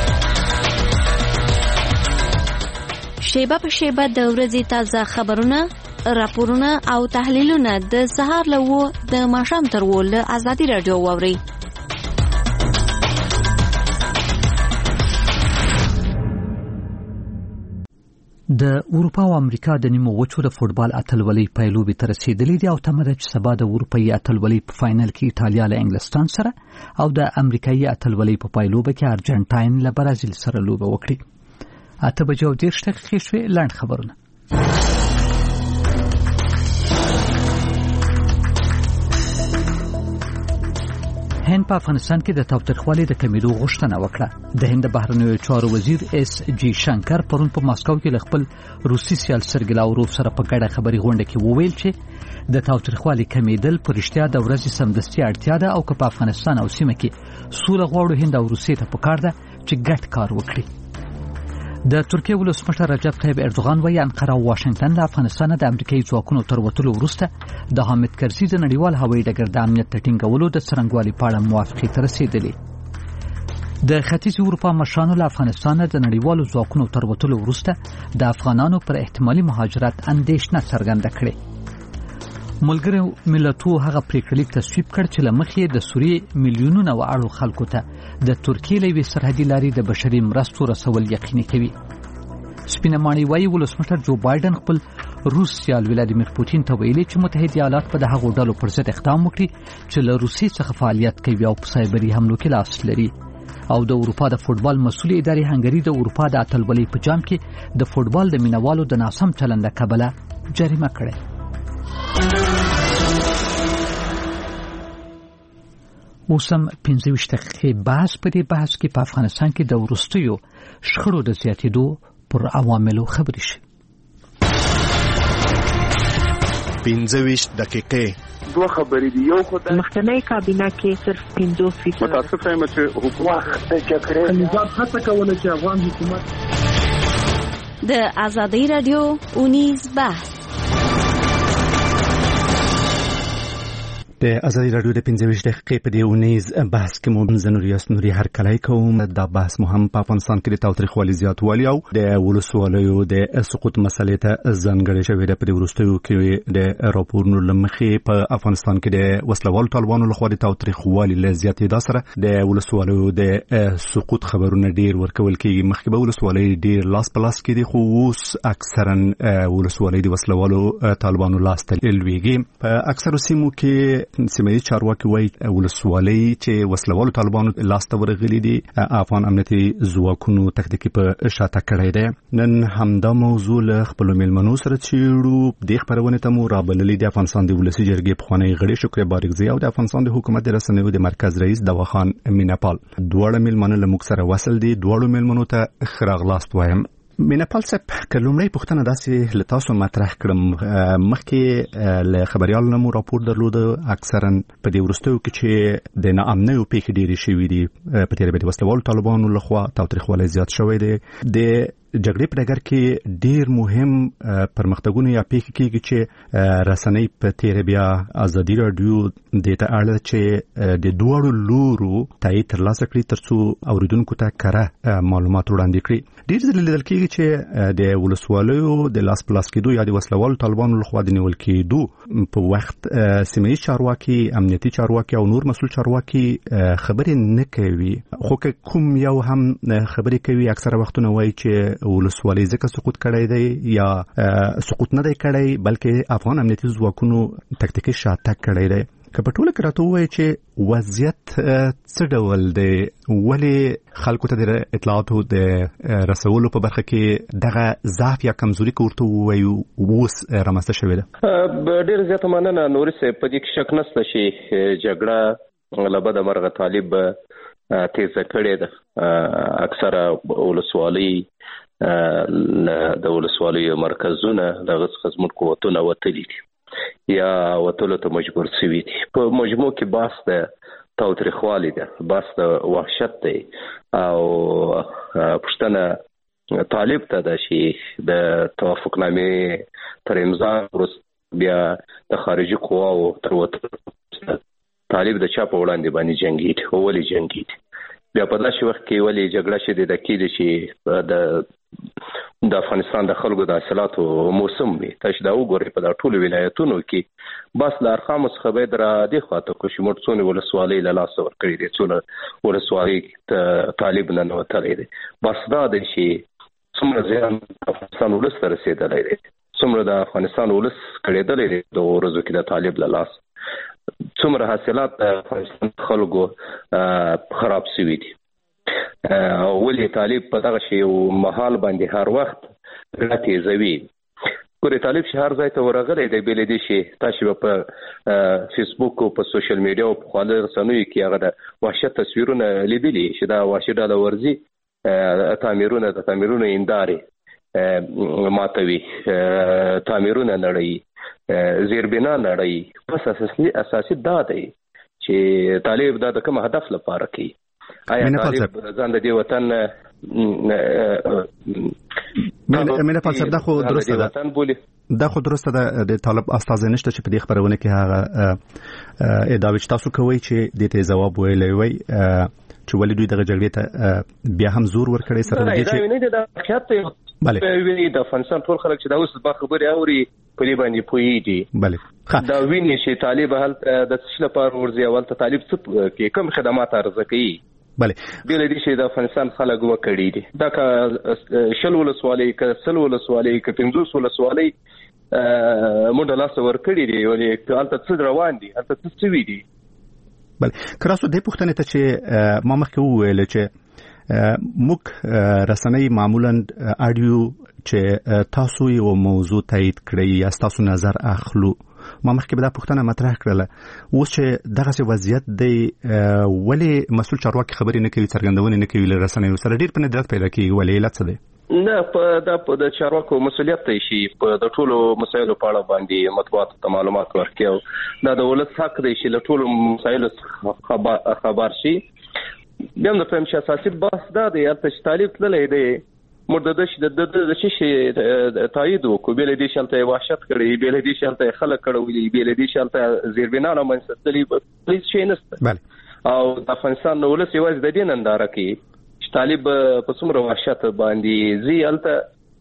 شیبه په شیبه د ورځې تازه خبرونه راپورونه او تحلیلونه د سهار له 9 د ماښام تر 10 له ازادي رادیو واوري د اروپا او امریکا د نیمو وچو د فوټبال اتلولۍ پیلوبې ته رسیدلې دي او تمه ده چې سبا د اروپایي اتلولۍ په فاینل کې ایټالیا له انګلستان سره او د امریکایي اتلولۍ په پیلوبه کې ارجنټاین له برازیل سره لوبه وکړي. 8:30 شوې لاند خبرونه. هند په افغانستان کې د تاوتریخوالي د کمیدو غوښتنه وکړه. د هند بهرنیو چارو وزیر اس جی شنکر پرون په ماسکو کې له خپل روسي سیال سرګی لاوروف سره په ګډه خبري غونډه کې وویل چې د تاوتریخوالي کمیدل پر اړتیا د ورځې سمدستي اړتیا ده او که په افغانستان او سیمه کې سوله غواړو هند او روسیې ته پکار ده چې ګډ کار وکړي. د ترکیه ولسمشر رجب طیب اردوغان وايي انقره او واشنگټن د افغانستان د امریکایي ځواکونو تر وتلو وروسته د حامد کرزي د نړیوال هوایي ډګر د امنیت ټینګولو د څرنګوالي په اړه موافقې ته رسیدلې. د ختیځ اروپا مشرانو له افغانستان د نړیوالو ځواکونو تر وتلو وروسته د افغانانو پر احتمالي مهاجرت اندېښنه څرګنده کړې. ملګرو ملتونو هغه پریکړه تصویب کړ چې لمخې د سوریې میلیونونو واړو خلکو ته د ترکیې له سرحدي لارې د بشري مرستو رسول یقیني کوي. سپینه ماڼۍ وايي ولسمشر جو بایدن خپل روس سیال ولادیمیر پوتین ته ویلي چې متحده ایالات په دغه ډلو پر ضد اقدام وکړي چې له روسیې څخه فعالیت کوي او په سایبري حملو کې لاس لري. او د اروپا د فوټبال مسؤل ادارې هنګري د اروپا د اتلولۍ په جام کې د فوټبال د مینوالو د ناسم چلند کبله جریمه کړه. اوسم 15 دقیقې بحث په دې بحث کې په افغانستان کې د ورستیو شخړو د زیاتېدو پر عواملو خبرې شي. 15 دقیقې دوه خبرې دي. یو خو د مخکنی کابینه کې صرف 50% متاسفه یم چې حکومت نظام هڅه کوله چې افغان حکومت د ازادي رادیو اونیز بحث د ازادي رادیو د 15 دقیقې په دې اونیز بحث کې مو زنوریاس نوري هر کله کوم. دا بحث مهم په افغانستان کې د تاوتریخوالي زیاتوالی او د ولسوالیو د سقوط مسلې ته ځانګړې شوې ده. په دې وروستیو کې د راپورونو لمخې په افغانستان کې د وسلوالو طالبانو لخوا د تاوتریخوالي له زیاتېدا سره د ولسوالیو د سقوط خبرونه ډیر ورکول کېږي. مخکې به ولسوالۍ ډیر لاس په لاس کې دي خو اوس اکثرا ولسوالۍ د وسلوالو طالبانو لاس ته لویږي. په اکثرو سیمو کې سیمه چارواکي وایي ولسوالۍ چې وسلوالو طالبانو لاس ته ورغلي دي افغان امنیتي ځواکونو تکتیکي په شاته کړی دی. نن همدا موضوع له خپلو میلمنو سره چیړو. دې خپرونې ته مو رابللي د افغانستان د ولسي جرګې پخوانی غړي شکر بارګزی او د افغانستان د حکومت د رسنیو د مرکز رئیس دواخان میناپال. دواړه میلمنو له موږ سره وصل دي. دواړو میلمنو ته ښه راغلاست وایم. میناپال صاحب که لومړی پوښتنه داسې له تاسو مطرح کړم، مخکې له خبريالو نه مو راپور درلود اکثرا په دې وروستیو کې چې د ناامنیو پیښې ډېرې شوې دي په تېره بیا د وسلوالو طالبانو لخوا تاوتریخوالی زیات شوی دی. د جګړې په ډګر کې ډېر مهم پرمختګونه یا پیښې کېږي چې رسنۍ په تېره بیا ازادي راډیو دې ته اړ ده چې د دواړو لورو تایید ترلاسه کړي تر څو اوریدونکو ته کره معلومات وړاندې کړي. ډېر ځله لیدل کېږي چې د ولسوالیو د لاس په لاس کېدو یا د وسلوالو طالبانو لخوا د نیول کېدو په وخت سیمه ییز چارواکي، امنیتي چارواکي او نور مسؤل چارواکي خبرې نه کوي. خو که کوم یو هم خبرې کوي اکثره وختونه وایي چې ولسوالۍ ځکه سقوط کړی دی یا سقوط نه دی کړی بلکې افغان امنیتي ځواکونو تکتیکي شاتګ کړی دی. که په ټوله کې راته ووایي چې وضعیت څه ډول دی، ولې خلکو ته د اطلاعاتو د رسولو په برخه کې دغه ضعف یا کمزوري که ورته ووایو اوس رامنځته شوې ده؟ ډېر زیاته مننه نوري صاحب. په دې کې شک نشته چې جګړه له بده مرغه طالب تیزه کړې ده. اکثره ولسوالۍ د ولسوالیو مرکزونه دغه څخه زموږ قوتونه وتلي دي یا وتلو ته مجبور شوي دي. په مجموع کې بحث د تاوتریخوالي ده، بحث د وحشت دی او پوښتنه طالب ته ده چې د توافقنامې تر امضا وروسته بیا د خارجي قواو تر وتلو طالب د چا په وړاندې باندې جنګېږي او ولې جنګېږي. بیا په داسې وخت کې ولې جګړه شدیده کېږي چې د افغانستان د خلکو د حاصلاتو موسم وي. تاسو دا وګورئ په دا ټولو ولایتونو کې بس د ارقامو څخه باید را دې خواته کو چې موږ څونه ولسوالۍ له لاسه ورکړي دي، څونه ولسوالۍ طالب نه وتلی دی. بس دا دی چې څومره زیان افغانستان ولس ته رسېدلی دی، څومره د افغانستان ولس کړېدلی دی د ورځو کې د طالب له لاس، څومره حاصلات د افغانستان خلکو خراب شوي دي. ولې طالب په دغه شی یو مهال باندې هر وخت ګټه تیزوي. ګورې طالب چې هر ځای ته ورغلی دی بې له دې شي تاسو به په فیسبوک او په سوشل میډیا او په خواله رسنیو کې هغه د وحشت تصویرونه لیدلي چې دا وحشي ډله ورځي تعمیرونه هندارې ماتوي، تعمیرونه نړوي، زیربنا نړوي. بس اساسي دا دی چې طالب دا د کوم هدف لپاره کوي. آیا طالب ځان د دې وطن مینه پالسر دا خو درسته ده، دا خو درسته ده د طالب استازی نشته چې په دې خبرونه کې هغه ادعا چې تاسو کوي چې د ته جواب ویلی وي چې ولې دوی دغه جګړې ته بیا هم زور ورکړي سره د دې چې دا خیاط ویلي د افغانستان ټول خلک چې دا اوس په خبرې اوري په دې باندې پوهیږي دا ویني چې طالب هلته د څه لپاره ورځي او هلته طالب څه کې کوم خدمات عرضه کوي. بل دې چې د افغانستان خلک وکړي دي دا که شل ولسوالۍ که سل ولسوالۍ که 50 ولسوالۍ مونږ لاس ورکړي دي ولې هلته څه روان دي، هلته څه شوي دي. کراسو دې پوښتنې ته چې ما مخکې وویل چې موږ رسنۍ معمولا اډیو چې تاسو یو موضوع تایید کړئ یا تاسو نظر اخلو، ما مخکې به دا پوښتنه مطرح کړله اوس چې دغه وضعیت دی ولې مسؤل چارواکي خبرې نه کوي، څرګندونې نه کوي، له رسنیو سره ډېر په ندرت پیدا کیږي. ولې علت څه دی؟ نه په د چارواکو مسؤلیت دی چې په د ټولو مسایلو په اړه باندې مطبوعاتو ته معلومات ورکړي او دا د ولس حق دی چې له ټولو مسایلو خبر شي. بیا هم د فهم چې اساسي بحث دا دی چې طالب تللی دی مرده د شي تایید وکړو، بیا له دې شلته وحشت کړی، بیا له دې شلته خلک کړولي، بیا له دې شلته زیربنا رامنځته کړي، هیڅ شی نشته. او د افغانستان ولس یوازې د دې ننداره کوي چې طالب په څومره وحشت باندې زی هلته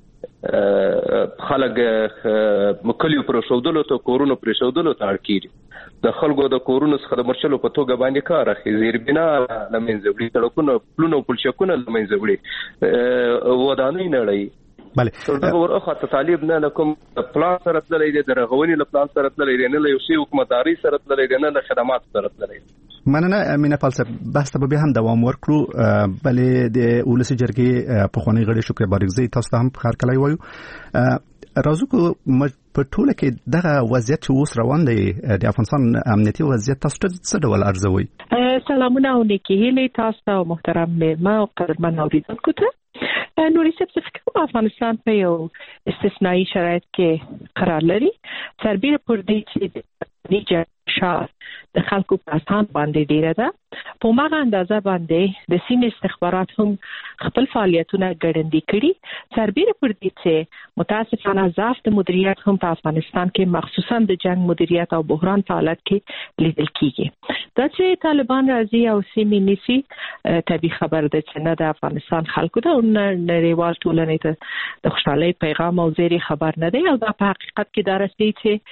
خلک کلیو پرېښودلو ته، کورونو پرېښودلو ته اړ کېږي، د خلکو د کورونو څخه د مرچلو په توګه باندې کار اخلي، زیربنا له منځه وړي، سړکونه پلونه پلچکونه له منځه وړي، ودانۍ نړوي. دغه ورخه طالب نه له کوم پلان سره تللی دی، د رغونې له پلان سره تللی دی، نه له یو شي حکومتداري سره تللی دی، نه له خدمات سره تللی دی. مننه مینه پالسر. بحث ته به هم دوام ورکړو. بلې د ولسی جرګې پخوانی غړي شکر بارګزی تاسو ته هم خیر کلی وایو. راځو په ټوله کې دغه وضعیت چې اوس روان دی د افغانستان امنیتي وضعیت تاسو ته څه ډول ارزوي؟ سلامونه او نیکی هیلې تاسو ته محترم مېلمه او قدرمن اوریدونکو ته. نوري سب فکر افغانستان په یو استثنایی شرایط کې قرار لري، سربیره پر دې چې نیجه شاه د خلکو په اساس باندې ډیره ده. په ماغه اندازه باندې د سیمې استخبارات هم خپل فعالیتونه ګړندي کړي، سربیره پر دې چې متاسفانه ضعف د مدیریت هم په افغانستان کې مخصوصا د جنگ مدیریت او بحران په حالت کې لیدل کیږي. دا چې طالبان راځي او سیمې نیسي طبي خبر ده چې نه د افغانستان خلکو ته نړیوال ټولنې ته د خوشحالۍ پیغام او زیری خبر نه دی، او دا په حقیقت کې دا رسي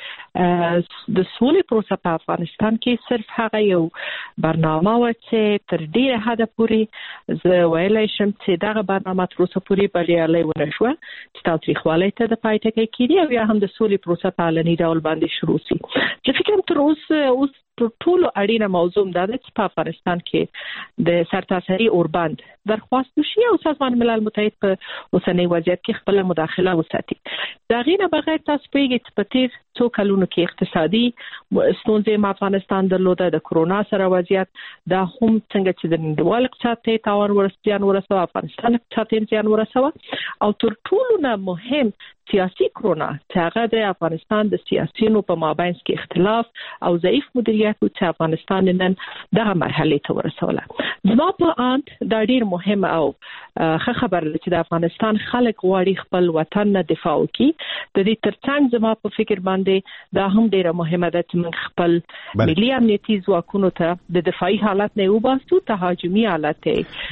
چې د سولې پروسه په افغانستان کې صرف هغه یو برنامه و چې تر ډیره حد پورې زه ویلای شم چې دغه برنامه تر اوسه پورې بریالۍ ونه شوه چې تاوتریخوالی ته د پای ټکی کېږي او یا هم د سولې پروسه په علني ډول باندې شروع شي. چې فکر تر اوس ټولو اړینه موضوع ده چې په افغانستان کې د سرتاسري اوربند درخواست وشي او سازمان ملل متحد په اوسنۍ وضعیت کې خپل مداخله وساتي. دا غیر بغیر تاسو پیږي چې په تیر څو کلونو کې اقتصادي ستونزې افغانستان درلوده، د کرونا سره وضعیت دا هم څنګه چې د نړیوال اقتصاد ته تاوان ورسوه، افغانستان اقتصاد ته زیان ورسوه، او تر ټولو نه مهم سیاسي کرونا چې هغه د افغانستان د سیاسيونو په مابین کې اختلاف او ضعیف مدیریت چې افغانستان نن دغه مرحله ته ورسوله. زما په اند دا ډیر مهم او ښه خبر ده چې د افغانستان خلک غواړي خپل وطن نه دفاع وکړي. د دې ترڅنګ زما په فکر باندې دا هم ډیره مهمه ده چې موږ خپل ملي امنیتي ځواکونو ته د دفاعي حالت نه وباسو، تهاجمي حالت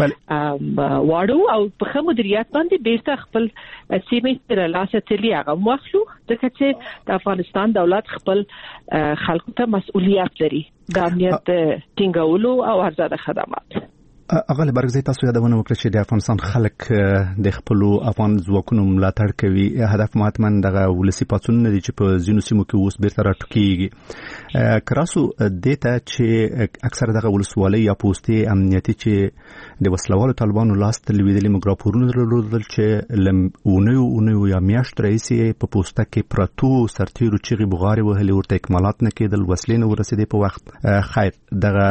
واړو او په ښه مدیریت باندې بیرته خپل سیمې تر لاسه تللی هغه واخلو، ځکه چې د افغانستان دولت خپل خلکو ته مسؤلیت لري د امنیت ټینګولو او ارزاده خدمات. اغه برګزي تاسو یادونه وکړه چې د افغانستان خلک د خپل افغان ځواکونو ملاتړ کوي. هدف ماتمن دغه ولسی پاتون دي چې په ځینو سیمو کې اوس بیرته راټکیږي. کراسو دته چې اکثر دغه ولسوالۍ یا پوسټي امنیتي چې د وسلوالو طالبانو لاس ته لویدلي مګراپورونه درلودل چې لمونیو یا میاشت رئیس په پوسټه کې پراتو سرتیرو چې بغاري وهلي ورته اکمالات نه کېدل وسلې نه ورسېدې په وخت. خیر دغه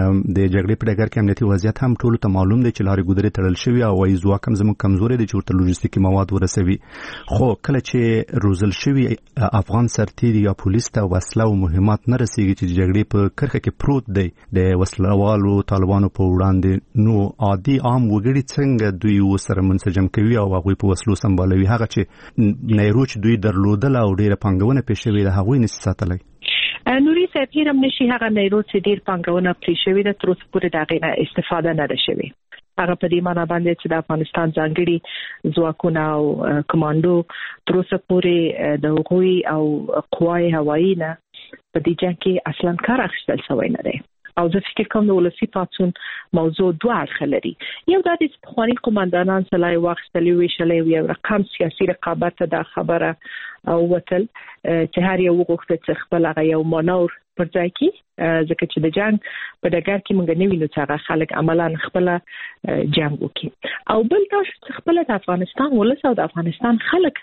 د جګړې په ډګر کې امنیتي وضعیت هم ټول ته معلوم دی چې لارې ګودرې تړل شوی او وایي ځواک هم زموږ کمزوري دی چې ورته لوجستیکي مواد ورسوي. خو کله چې روزل شوی افغان سرتیري یا پولیس ته وسله او مهمات نه رسیږي چې جګړې په کرخه کې پروت دی د وسلوالو طالبانو په وړاندې، نو عادي عام وګړي څنګه دوی سره منسجم کوي او هغه په وسلو سمبالوي؟ هغه چې نیروچ دوی درلودل او ډیره پنګونه پېښوي د هغوی نس ساتلای. نوري صاحب هیرم نشي هغه نیرو چې ډیر پنګونه پرې شوی د تر اوسه پورې دغه استفاده نه ده شوی. هغه په دې معنی باندې چې د افغانستان ځانګړي ځواکونه او کمانډو تر اوسه پورې د هغوی او قوای هوایی نه په دې ځای کې اصلا کار اخیستل شوی نه دی. او زه فکر کوم د ولسی پاتون موضوع دوه اړخ لري. یو دا چې خواني قومندانان سلای واخستلی وی شلې یو رقم سیاسي رقابت د خبره او وتل چې هر یو وغوښته چې خپل هغه یو مانور پر ځای کې ځکه چې د جنگ په ډګر کې موږ نه وینو چې هغه خلک عملاً خپل جنگ وکړي. او بل دا چې خپل د افغانستان ولس او د افغانستان خلک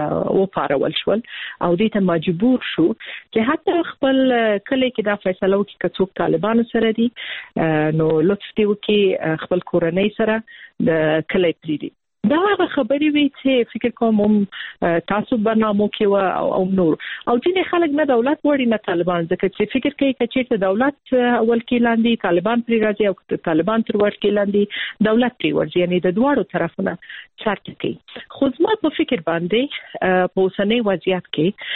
وپارول شول او دې ته مجبور شو چې حتی خپل کله کې دا فیصله وکړي چې څوک طالبانو سره دي نو لطف دی وکړي خپل کورنۍ سره د کله پریدي. دا هغه خبرې وی چې فکر کوم تاسو برنامه کې او نور او ځینې خلک نه دولت وړي نه طالبان، ځکه چې فکر کوي چې دولت اول کې لاندې طالبان پری راځي او طالبان تر ور کې لاندې دولت پری ورځي، یعنی د دوړو طرفونه چارت کوي. خو زما په فکر باندې په اوسنۍ وضعیت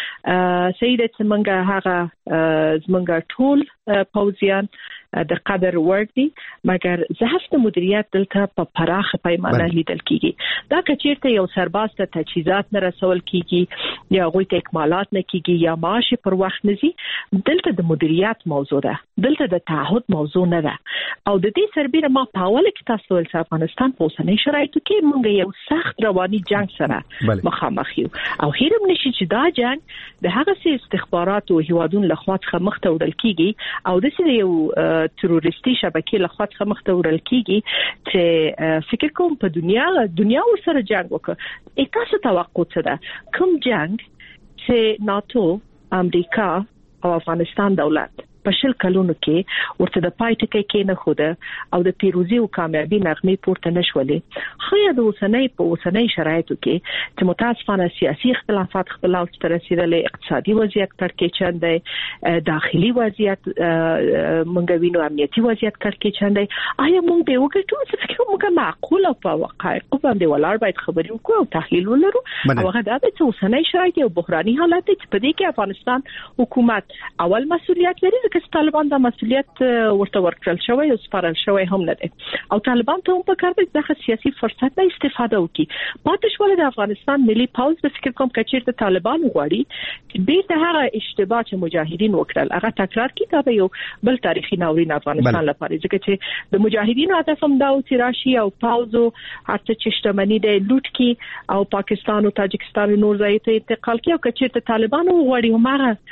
کې سید چې منګه هغه زمونږ ټول پوځیان د قدر ورډ دي، مګر ضعف د مدیریت دلته په پراخه پیمانه لیدل کیږي. دا کچیرته یو سرباز ته تجهیزات نه رسول کیږي یا غوي ته اکمالات نه کیږي یا معاش پر وخت نزي، دلته د مدیریت موضوع ده، دلته د تعهد موضوع نه ده. او د دې سربېره ما په اوله کې تاسو ول چې افغانستان په اوسنۍ شرایطو کې موږ یو سخت رواني جنگ سره مخامخ یو او هیرم نشي چې دا جنگ د هغه سي استخباراتو هیوادونو لخوا څخه مخ ته وړل کیږي او د سې یو تروریستي شبکې لخوا څخه مخ ته وړل کیږي چې فکر کوم په دنیا ورسره جنگ وکړي. تاسو توقع څه ده کوم جنگ چې ناتو، امریکا او افغانستان دولت په شل کلونو کې ورته د پای ټکی کې نه خوده او د پیروزي او کامیابی نغمې پورته نشولې؟ خو د اوسنۍ شرایطو کې چې متاسفانه سیاسي اختلافات خپل تر رسیدلې، اقتصادي وضعیت کړکېچن دی، داخلي وضعیت مونږ وینو، امنیتي وضعیت کړکېچن دی. آیا مونږ به وګټو چې فکر موږ معقول او په حقایقو باندې ولاړ باید خبرې وکړو او تحلیل ولرو؟ او هغه دا چې اوسنۍ شرایط یو بحراني حالت دی چې په دې کې افغانستان حکومت اول مسؤلیت لري، ځکه چې طالبان د مسؤلیت ورته ورکړل شوی او سپارل شوی هم نه دی او طالبان ته هم په کار دی دغه سیاسي فرصت نه استفاده وکړي. پاتې شول د افغانستان ملي پوځ د فکر کوم کچیر د طالبان غواړي چې بیرته هغه اشتباه چې مجاهدین وکړل هغه تکرار کړي. دا یو بل تاریخي ناورین افغانستان لپاره، ځکه چې د مجاهدینو هدف هم دا و چې راشي او پوځ هرڅه چې شتمنۍ دی لوټ کړي او پاکستان او تاجکستان نور ځای ته انتقال کړي او کچیر د طالبان غواړي هم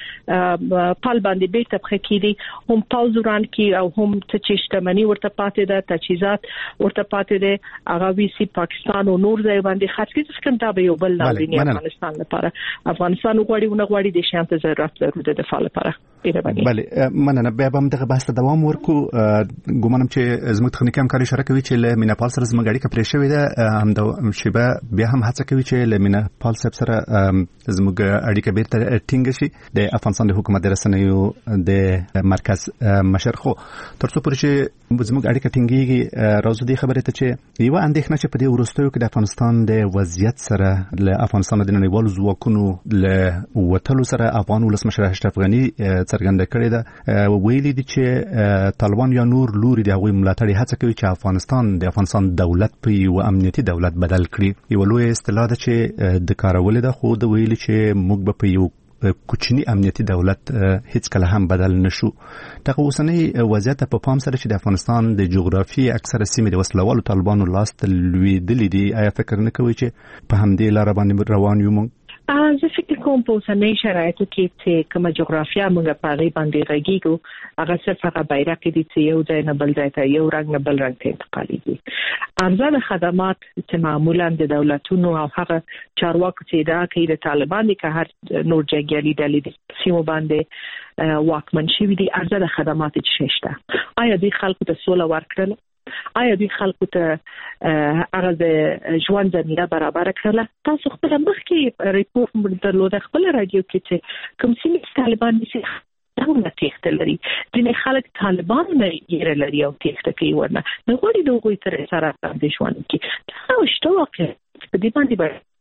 هغه پال باندې بیرته پخې کړي، هم پوځ وران کړي او هم چې شتمنۍ ورته پاتې ده، تجهیزات ورته پاتې ده، هغه ویسي پاکستان او نور ځای باندې خرڅ کړي. څنګه دا به یو بل ناورین افغانستان لپاره. افغانستان غواړي او نه غواړي د شان ته ضرورت لري د دفاع لپاره. بله مننه. بیا به هم دغه بحث دوام ورکو. ګومانم چې زموږ تخنیکی همکاري اشاره کوي چې له میناپال سره زموږ اړیکه پرې شوې ده، هم شیبه بیا هم هڅه کوي چې له میناپال سره زموږ اړیکه بیرته ټینګ شي. د افغانستان د حکومت رسنیو د مرکز مشر خو تر څو پورې چې زموږ اړیکه ټینګيږي راځو دې خبره ته چې یو اندېښنه چې په دې وروستیو کې د افغانستان د وضعیت سره له افغانستان د نړیوالو ځواکونو له وټلو سره افغان ولسمشر اشرف غني څرګنده کړې ده، ویلي دي چې طالبان یا نور لوري د هغوی ملاتړ هڅه کوي چې د افغانستان دولت په یو امنیتي دولت بدل کړي. یو لوی اصطلاح ده چې د کارولې ده، خو د ویلي چې موږ به په یو کوچنی امنیتي دولت هیڅ کله هم بدل نشو. دغه اوسنۍ وضعیت په پام سره چې د افغانستان د جغرافي اکثره سیمې د وسلوالو طالبانو لاس ته لوېدلې دي، آیا فکر نه کوئ چې په همدې لاره باندې روان یو موږ؟ زه فکر کوم په اوسنۍ شرایطو کې چې کومه جغرافیه موږ په هغې باندې غږیږو، هغه صرف هغه بیرغ دي چې یو ځای نه بل ځای ته، یو رنګ نه بل رنګ ته انتقالېږي. ارزانه خدمات چې معمولا د دولتونو او هغه چارواکو چې ادعا کوي د طالبان دي که هر نور جنګیالي ډلې د سیمو باندې واکمن شوي دي، ارزانه خدمات چې شته. آیا دوی خلکو ته سوله ورکړله؟ آیا دوی خلکو ته هغه د ژوند زمینه برابر کړله؟ تاسو خپل مخکې ریپورت درلوده خپل رادیو کې چې کوم سیمې چې طالبان نشي دغه تېښته لري، ځینې خلک طالبانو نه یېره لري او تېښته کوي، ورنه نه غواړي د هغوی تر اسارت باندې ژوند وکړي. دا شته واقع په دې باندې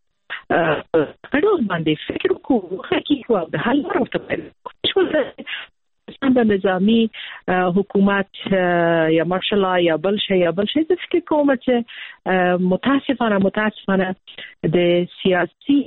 باید کډوال باندې فکر وکړو، حقیقي او د حل لاره ورته پیدا د نظامی حکومت یا مارشال یا بل شي زه فکر کوم چې متاسفانه د سیاسي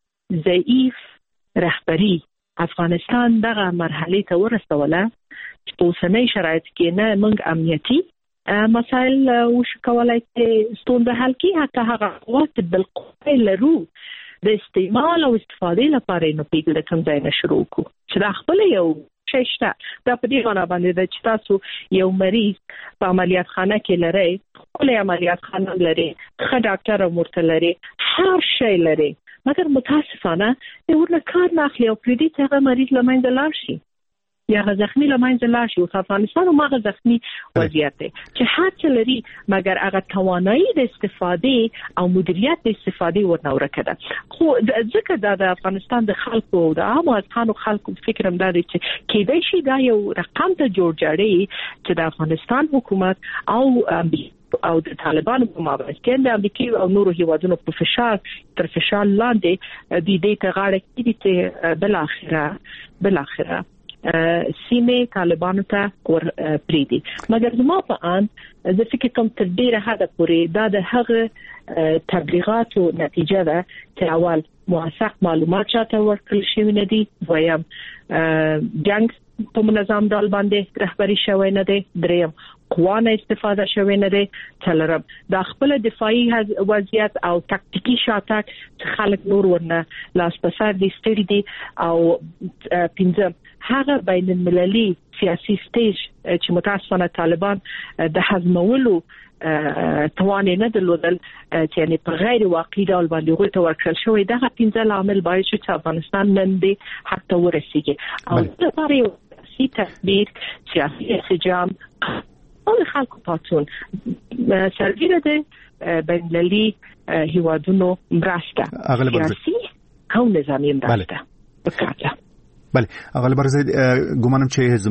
ضعیف رهبری افغانستان دغه مرحله ته ورسوله چې په اوسنۍ شرایط کې نه موږ امنیتي مسائل وشو کولای چې ستونزه حل کړي، حتی هغه قوت بالقوه لرو د استعمال او استفادې لپاره نو پیګل کوم ځای نه شروع کو چې دا خپل یو شته. دا په دې غوڼه باندې د چې تاسو یو مریض په عملیات خانه کې لري، خپل عملیات خانه لري، ښه ډاکټر مرته لري، هر شی لري، مګر متاسفانه ورنه کار نه اخلي او پرې دې هغه مریض له منځه لاړ شي یا هغه زخمی له منځه لاړ شي. او افغانستان هم هغه زخمی وضعیت دی چې هر څه لري مګر هغه توانایي د استفادې او مدیریت د استفادې ورنه ورکه ده. خو ځکه دا د افغانستان د خلکو او د عامو افغانو خلکو فکر هم دا دی چې کېدای شي دا یو رقم ته جوړجاړي چې د افغانستان حکومت او د طالبانو په مابينځ کې د امریکا او نورو هیوادونو په تر فشار لاندې د دې ته غاړه کېږي چې بلاخره سیمه طالبانو ته ور پریدي. مګر زما په ان زه فکر کوم تر ډیره حد پورې دا د هغه تبلیغاتو نتیجه ده چې اول موثق معلومات چاته ورکړل شوی نه دي، دویم جنگ په منظم ډول باندې رهبری شوی نه دی، دریم قوانه استفاده شوی نه دی، څلورم د خپل دفاعي وضعیت او تاکتیکی شاتګ چې خلک نور ورنه لاس په سر دي ستړي دي، او پنځم هغه بین المللي سیاسي سټیج چې متاسفانه طالبان د هضمولو توان نه درلودل چې یعنی په غیر واقعي ډول باندې غوښته ورکړل شوی. دغه پنځه عامل باید چې افغانستان نن دی حتی ورسیږي او د لپاره یو سیاسي تدبیر، سیاسي انسجام او خلکو پاتون سرګیره ده بین المللي هیوادونو مرسته سیاسي او نظامي مرسته وکړه. بله اغل برزید ګومانم چې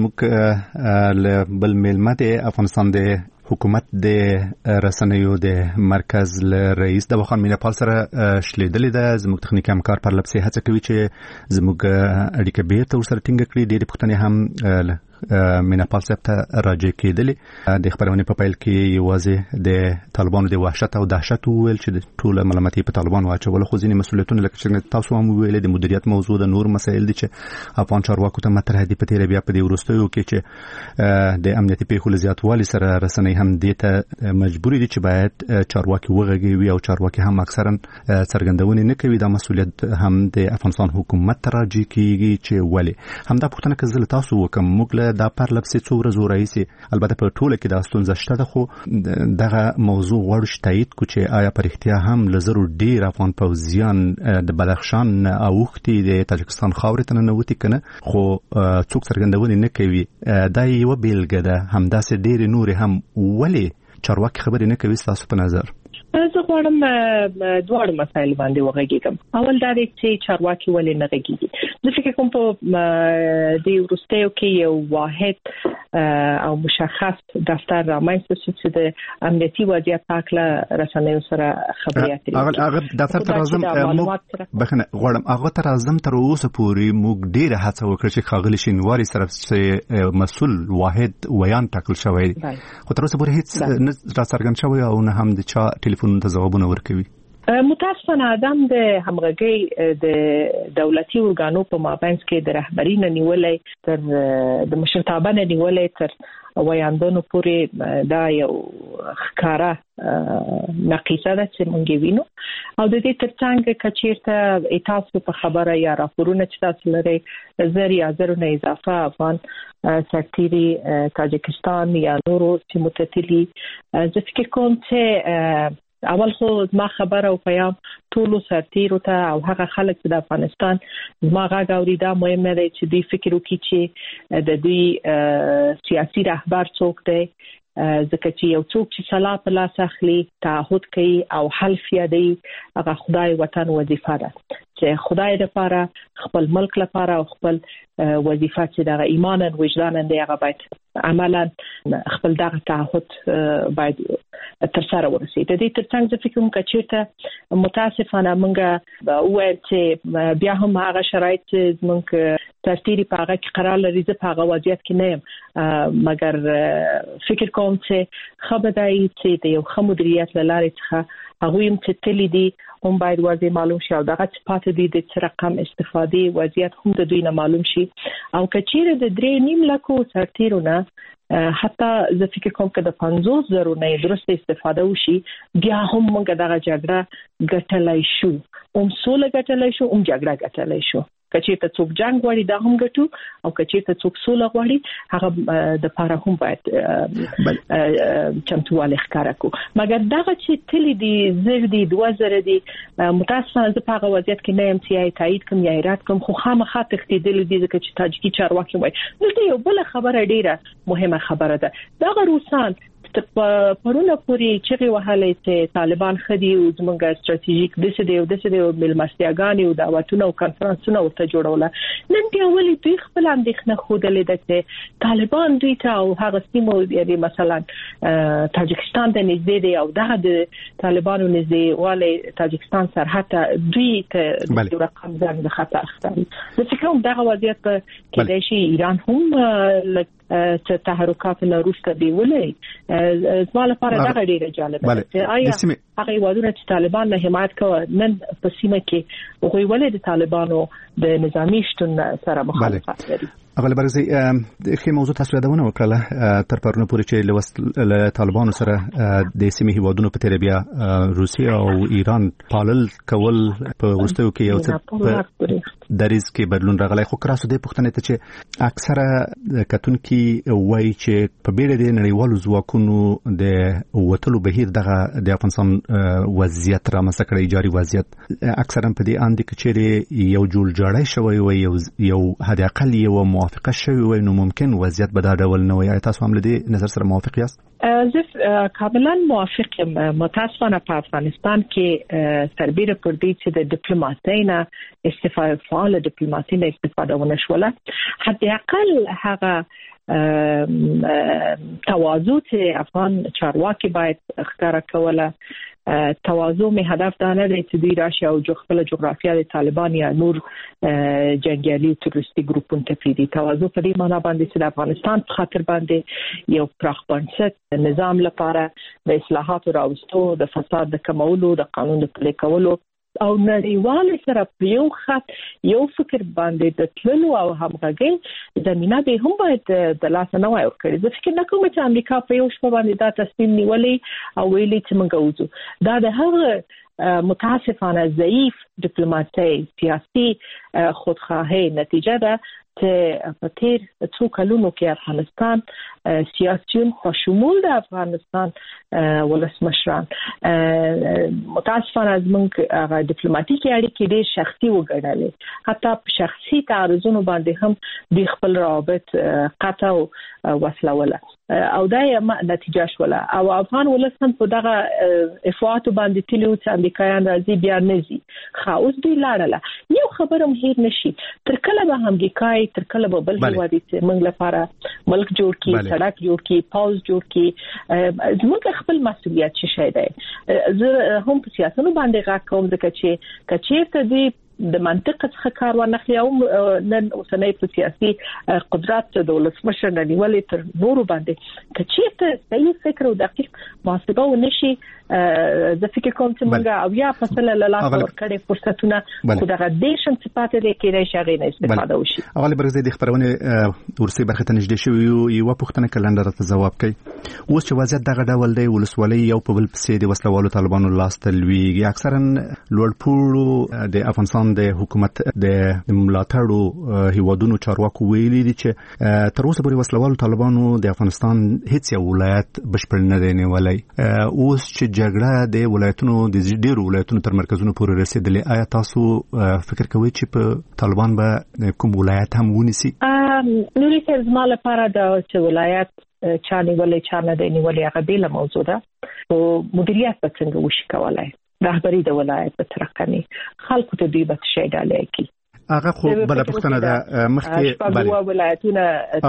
زموږ بل ملمت افغانستان د حکومت د رسنیو د مرکز رئیس د وخان میناپال سره شلیدلې ده. زموږ تخنیکی همکار پر لپسې هڅه کوي چې زموږ اړیکه بیرته ورسره ټینګه کړي. ډېرې پوښتنې هم میناپال صاحب ته راجع کېدلې. د خبرونې په پیل کې یوازې د طالبانو د وحشت او دهشت وویل چې د ټوله ملامتي په طالبانو واچول، خو ځینې مسؤلیتونه لکه چې تاسو هم وویل د مدیریت موضوع د نور مسایل دي چې افغان چارواکو ته مطرح دي. په تیره بیا په دې وروستیو کې چې د امنیتي پیښو له زیاتوالي سره رسنۍ هم دې ته مجبور دي چې باید چارواکي وغږوي او چارواکي هم اکثرا څرګندونې نه کوي. دا مسؤلیت هم د افغانستان حکومت ته راجع کیږي چې ولې. همدا پوښتنه که زه تاسو وکم، موږ دا پر لپسې څو ورځې راهیسې البته په ټوله کې دا ستونزه شته ده، خو دغه موضوع غواړو چې تایید کړو چې آیا په رښتیا هم له زرو ډېر افغان پوځیان د بدخشان اوښتي د تاجکستان خاورې ته ننوتي که نه، خو څوک څرګندونې نه کوي. دا یوه بیلګه ده. همداسې ډېرې نورې هم. ولې چارواکي خبرې نه کوي ستاسو په نظر؟ زه غواړم دواړو مسایل باندې وغږیږم. اول دا دی چې چارواکي ولې نه غږیږي. زه فکر کوم په دې وروستیو کې یو واحد او مشخص دفتر رامنځته شو چې د امنیتي وضعیت په اړه رسنیو سره خبرې اترې. هغه دفتر ته راځم، بخښنه غواړم، هغه ته راځم. تر اوسه پورې موږ ډېره هڅه وکړه چې ښاغلي شینواري سره مسؤل واحد ویان ټاکل شوی دی، خو تر اوسه پورې هیڅ نه راڅرګند شوی او نه هم د چا ټلیفون ته ځوابونه ورکوي. متاسفانه ادم د همغږي د دولتي ارګانو په مابينځ کې د رهبري نه نیولې تر د مشرتابه نه نیولې تر ویاندونو پورې دا یو ښکارا نقیصه ده چې مونږ وینو او د دې ترڅنګ کچیرته تاسو په خبره یا راپورونه چې تاسو لري زری ازرونه اضافه افغان سرتیري تاجکستان یا نورو چې متتلي زه فکر کوم چې اول خو ما خبره او پیام ټول سرتیرو ته او هغه خلک چې د افغانستان ما غاګ اوریدا مهمه ده چې دوی فکر وکړي چې د دوی سیاسي رهبر څوک دی ځکه چې یو څوک چې صلاح په لاس اخلي تعهد کوي او حلف یادي هغه خدای وطن وظیفه ده چې خدای لپاره خپل ملک لپاره او خپل وظیفه چې د ایمان او وجدان دی هغه باید عملا خپل دغه تعهد باید تر سره ورسي. د دې ترڅنګ زه فکر کوم چې متاسفانه موږ وایو چې بیا هم هغه شرایط چې موږ سرتیري په هغه کې قرار لري زه په هغه وضعیت کې نه یم مګر فکر کوم چې خبرداري چې د یو ښه مدیریت لاره څخه هغه هم چې تللی دي هم باید واضح معلوم شي او دغه چې پاتې دي د څه رقم استفادې وضعیت هم د دوی نه معلوم شي او کچیره د 3.5 لکو سرتیرو نه حتی زه فکر کوم چې د 50,000 نه درست استفاده وشي بیا هم موږ دغه جګړه ګټلای شو سوله ګټلای شو جګړه ګټلای شو کچیرته څوک جنگ غواړي دا هم ګټو او کچیرته څوک سوله غواړي هغه د پاره هم باید چمتواله ښکارا کو مګر دغه چې تللی دي زر دي 2000 دي متاسفانه زه په هغه وضعیت کې نه یم چې تایید کوم یا ایراد کوم خو خامخا تختیدل دي ځکه چې تاجیکي چارواکي وایي دلته یو بل خبره ډیره مهمه خبره ده دغه روسان پرونه پوری چې وهاله چې طالبان خدي او زمونږه ستراتیژیک د څه دی ملمستیاګانی او دعوتونه او کانفرنسونه ورته جوړول نن دی اولی دوی خپل اندېښنه خوده چې طالبان دوی ته او هغه سیمو یعنی مثلا تاجکستان ته نږدې دی او دغه د طالبانو نږدې والي تاجکستان سرحد دوی ته د رقم ځان د خطر اخلي زه فکر کوم دغه وضعیت کې د شي ایران هم چې تحرکات له روسته دی ولې زما لپاره دا ډیره جالبه ده آیا هغه وادونه چې طالبان نه حمایت کوي نن په سیمه کې هغوی ولې د طالبانو د نظامی شتون سره مخالفت لري اول برزي خې موضوع تاسو یادونه وکړه تر پرونه پورې چې له طالبانو سره د سیمه هیوادونو په تربیه روسیا او ایران پالل کول په وروستیو کې یو څه دریز کې بدلون راغلی خو کراسو د پښتنې ته چې اکثره کتونکي وایي چې په بیړه د نړیوالو ځواکونو د وټلو بهیر دغه د افغانستان وضعیت را مسکړی جاری وضعیت اکثرا په دې اند کې چې یو جوړ جوړای شوی وي یو حد اقل یو موافقه شوی وي نو ممکن وضعیت به دا ډول نه وي تاسو هم له دې نظر سره موافق یاست زه کاملا موافق یم متاسفانه په افغانستان کې سربیره پر دې چې د ډیپلوماسۍ نه استفاده فعال ډیپلوماسۍ نه استفاده ونه شوله حد اقل هغه تواضع چې افغان چارواکي باید ښکارا کوله تواضع می هدف دا نه دی چې دوی راشي او خپل جغرافیه د طالبان یا نور جنگیالي تروریستي ګروپونو ته پریدي تواضع په دې معنی باندې چې د افغانستان په خاطر باندې یو پراخ بنسټ نظام لپاره د اصلاحاتو راوستو د فساد د کمولو د قانون د پلي کولو او نړیوال سره یو خط یو فکر باندې د تللو او همغږي زمينه به هم باید د لاس نه وای ورکړي زه فکر نه کوم چې امریکا په یو شپه باندې دا تصمیم نیولې او ویلي چې موږ وځو دا د هغه متاسفانه ضعیف ډیپلوماسي سیاسي خودخواهی نتیجه ده چې په تیر څو کلونو کې افغانستان سیاسيون خو شمول د افغانستان ولسمشران متاسفانه زموږ هغه ډیپلوماټیکي اړیکې ډېر شخصي وګڼلې حتی په شخصي تعرضونو باندې هم د خپل روابط قطع وسلوله او دا یې نتیجه شوله او افغان ولسمن په دغه افواط باندې تلو چې امریکایان راځي بیا نزي خاوس دی لاړه یو خبره مهیر نشي تر کله به امریکای تر کله به بل هیواد چې موږ لپاره ملک جوړ کی سړک جوړ کی پاوز جوړ کی زموږ خپل مسؤلیت څه شي دی زه هم په سیاستونو باندې غږ کوم ځکه چې کچېرته دی د منطق څخه کار ونخلي او نن اوسنۍ په سیاسي قدرت د ولسمشر نیولې تر نورو باندې کچېرته صحیح فکر او دقیق محاسبه ونشي د فکر کوم چې موږ او یا فصل له لاس ورکړې فرصتونه خدای دیشم صفات لري کې شغې نه استفاده وشي. اغلی برزه د خبرونه ورسي برخه ته نږدې شوی یو پوښتنه کلندر ته جواب کوي. اوس چې وضعیت دغه ډول دی ولسوالۍ یو په بل پسې د وسلوالو طالبانو لاس تلويږي اکثرا لوړپوړو د افغانستان د حکومت د ملاتړو هیوادونو چارواکو ویلي دي چې تر اوسه پورې وسلوالو طالبانو د افغانستان هیڅ یو ولایت بشپړ نه دی نیولای. اوس چې جګړه د ولایتونو د ډیرو ولایتونو تر مرکزونو پورې رسیدلې آیا تاسو فکر کوئ چې په طالبان به کوم ولایت هم ونیسي؟ نوري صاحب زما لپاره د ولایت چا نیولې چا نه دی نیولې هغه بیله موضوع ده او مدیریت به څنګه وشي کولای رهبری د ولایت په ترقنی خلکو ته دی به شي ډالې کی هغه خو بل پښتنه ده مخکې بل ولایتونه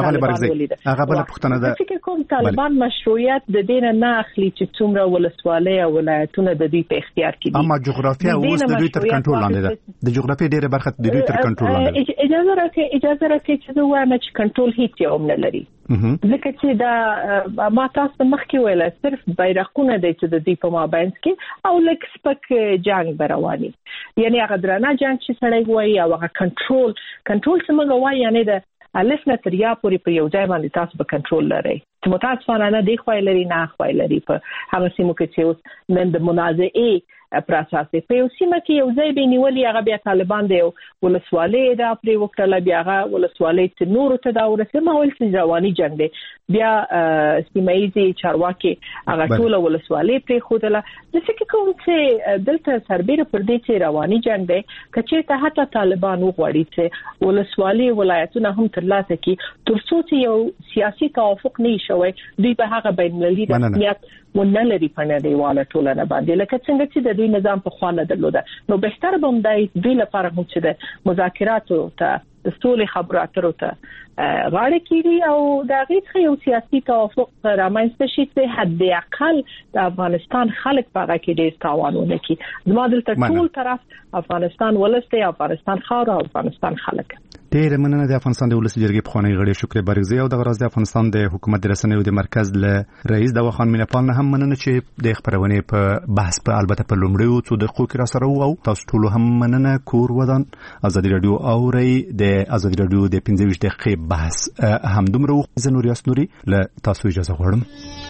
هغه بل پښتنه ده فکر کوم طالبان مشروعیت د دین نه اخلي چې څومره ولسوالۍ او ولایتونه د دوی په اختیار کې دي. اما جغرافیه اوس د دوی تر کنټرول لاندې ده. د جغرافیې ډیره برخه د دوی تر کنټرول لاندې ده. اجازه راکړئ چې وایم چې کنټرول هیڅ یو نه لري. ځکه چې دا ما تاسو مخکې ویل صرف بیرقونه د چې د دې په مابین کې او لکه سپک جنگ برواني یعنی هغه درانه جنگ چې سړی وایي او هغه کنټرول څنګه وایي یعنی د الف نه تر یا پورې په یو ځای باندې تاسو به کنټرول لرئ. چې متاسفانه نه دی خوای لري نه خوای لري په هغه سیمو کې چې نن د منازعې پروسس په یو سیمه کې یو ځای به نیولې هغه بیا طالبان دی ولسوالۍ دا پرې وکړه بیا هغه ولسوالۍ ته نور ته دا ورسې ماول چې رواني جنگ دی بیا سیمایي چارواکي هغه ټول ولسوالۍ پرې خودله. د فکر کوم چې دلته سربېره پر دې چې رواني جنگ دی کچې ته حتی طالبان وغواړي چې ولسوالۍ ولایتونه هم ترلاسه کړي ترڅو چې یو سیاسي توافق نه شوی دوی به هغه بین المللي رسمیت ونلري په نړیواله ټولنه باندې لکه څنګه چې د دوی نظام په خوانه درلوده. نو بهتر به هم دای دوی لپاره هم چې د مذاکراتو ته د سولې خبرو اترو ته غاړه کیږي او د غیږ یو سیاسي توافق رامنځته شي چې حد اقل د افغانستان خلک په هغه کې ډېر تاوانونه کوي. زما دلته ټول طرف افغانستان ولسته افغانستان خاور او افغانستان خلک. ډېر مننه د افغانستان د ولسی جرګې پخوانی غړي شکر برګزی او د غراز د افغانستان د حکومت د رسنیو د مرکز له رئیس دوا خان مینپال نه هم مننه چې د خبرونه په بحث په البته په لومړیو څو دقیقو کې را سره وو. تاسو ټول هم مننه. کور ودان ازادي رادیو اوري د ازادي رادیو د 15 دقیقې بحث هم دومره زنوري اسنوري له تاسو اجازه غواړم.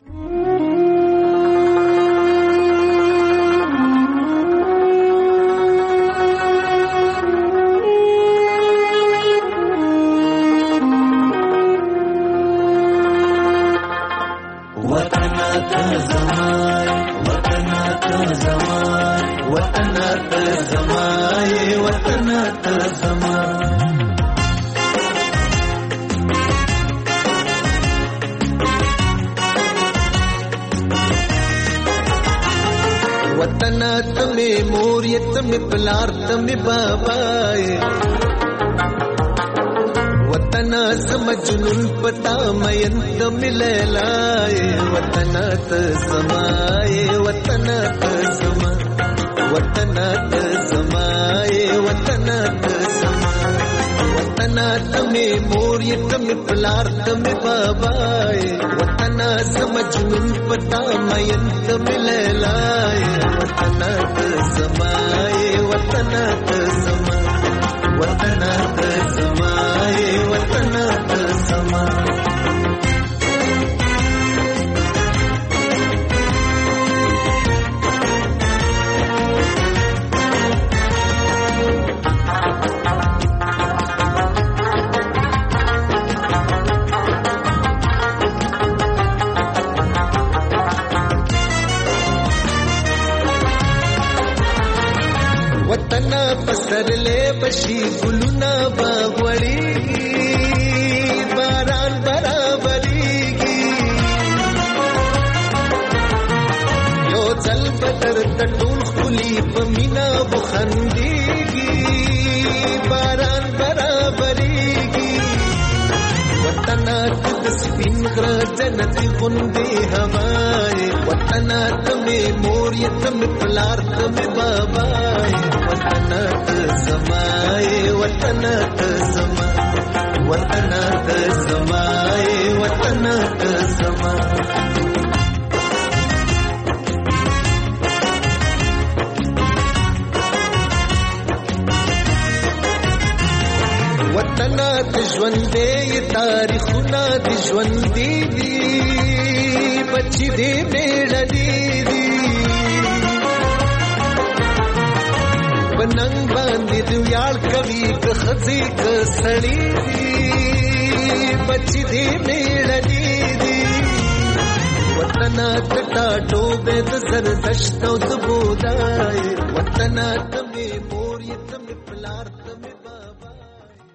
پلار تم بابای وطن زم جنون پتا مین تم لیلای وطن تسمای وطن تسما وطن تسمای وطن تسما وطن تم مور تم پلار تم بابای وطن زم جنون پتا مین تم لیلای وطن تسمای وطن تسما وطن تسمای وطن تسما پسرلې بشي ګلونه باغوړيږي باران برابرېږي یو ځل بدر ټول خولي په مینا بخندېږي باران برابرېږي وطن د سپین غر جنت غوندې هواي وطن ته مور یتم پلار ته بابای وطن تسمای وطن تسما وطن تسمای وطن تسما وطن د ژوندې تاریخونه د ژوندې دي بچي دې میړني دي پننګ باندې د ویاړ کوي که خزي که سړی دي بچي دې میړني دي وطن د ټاټو به د زردشت او د بودای وطن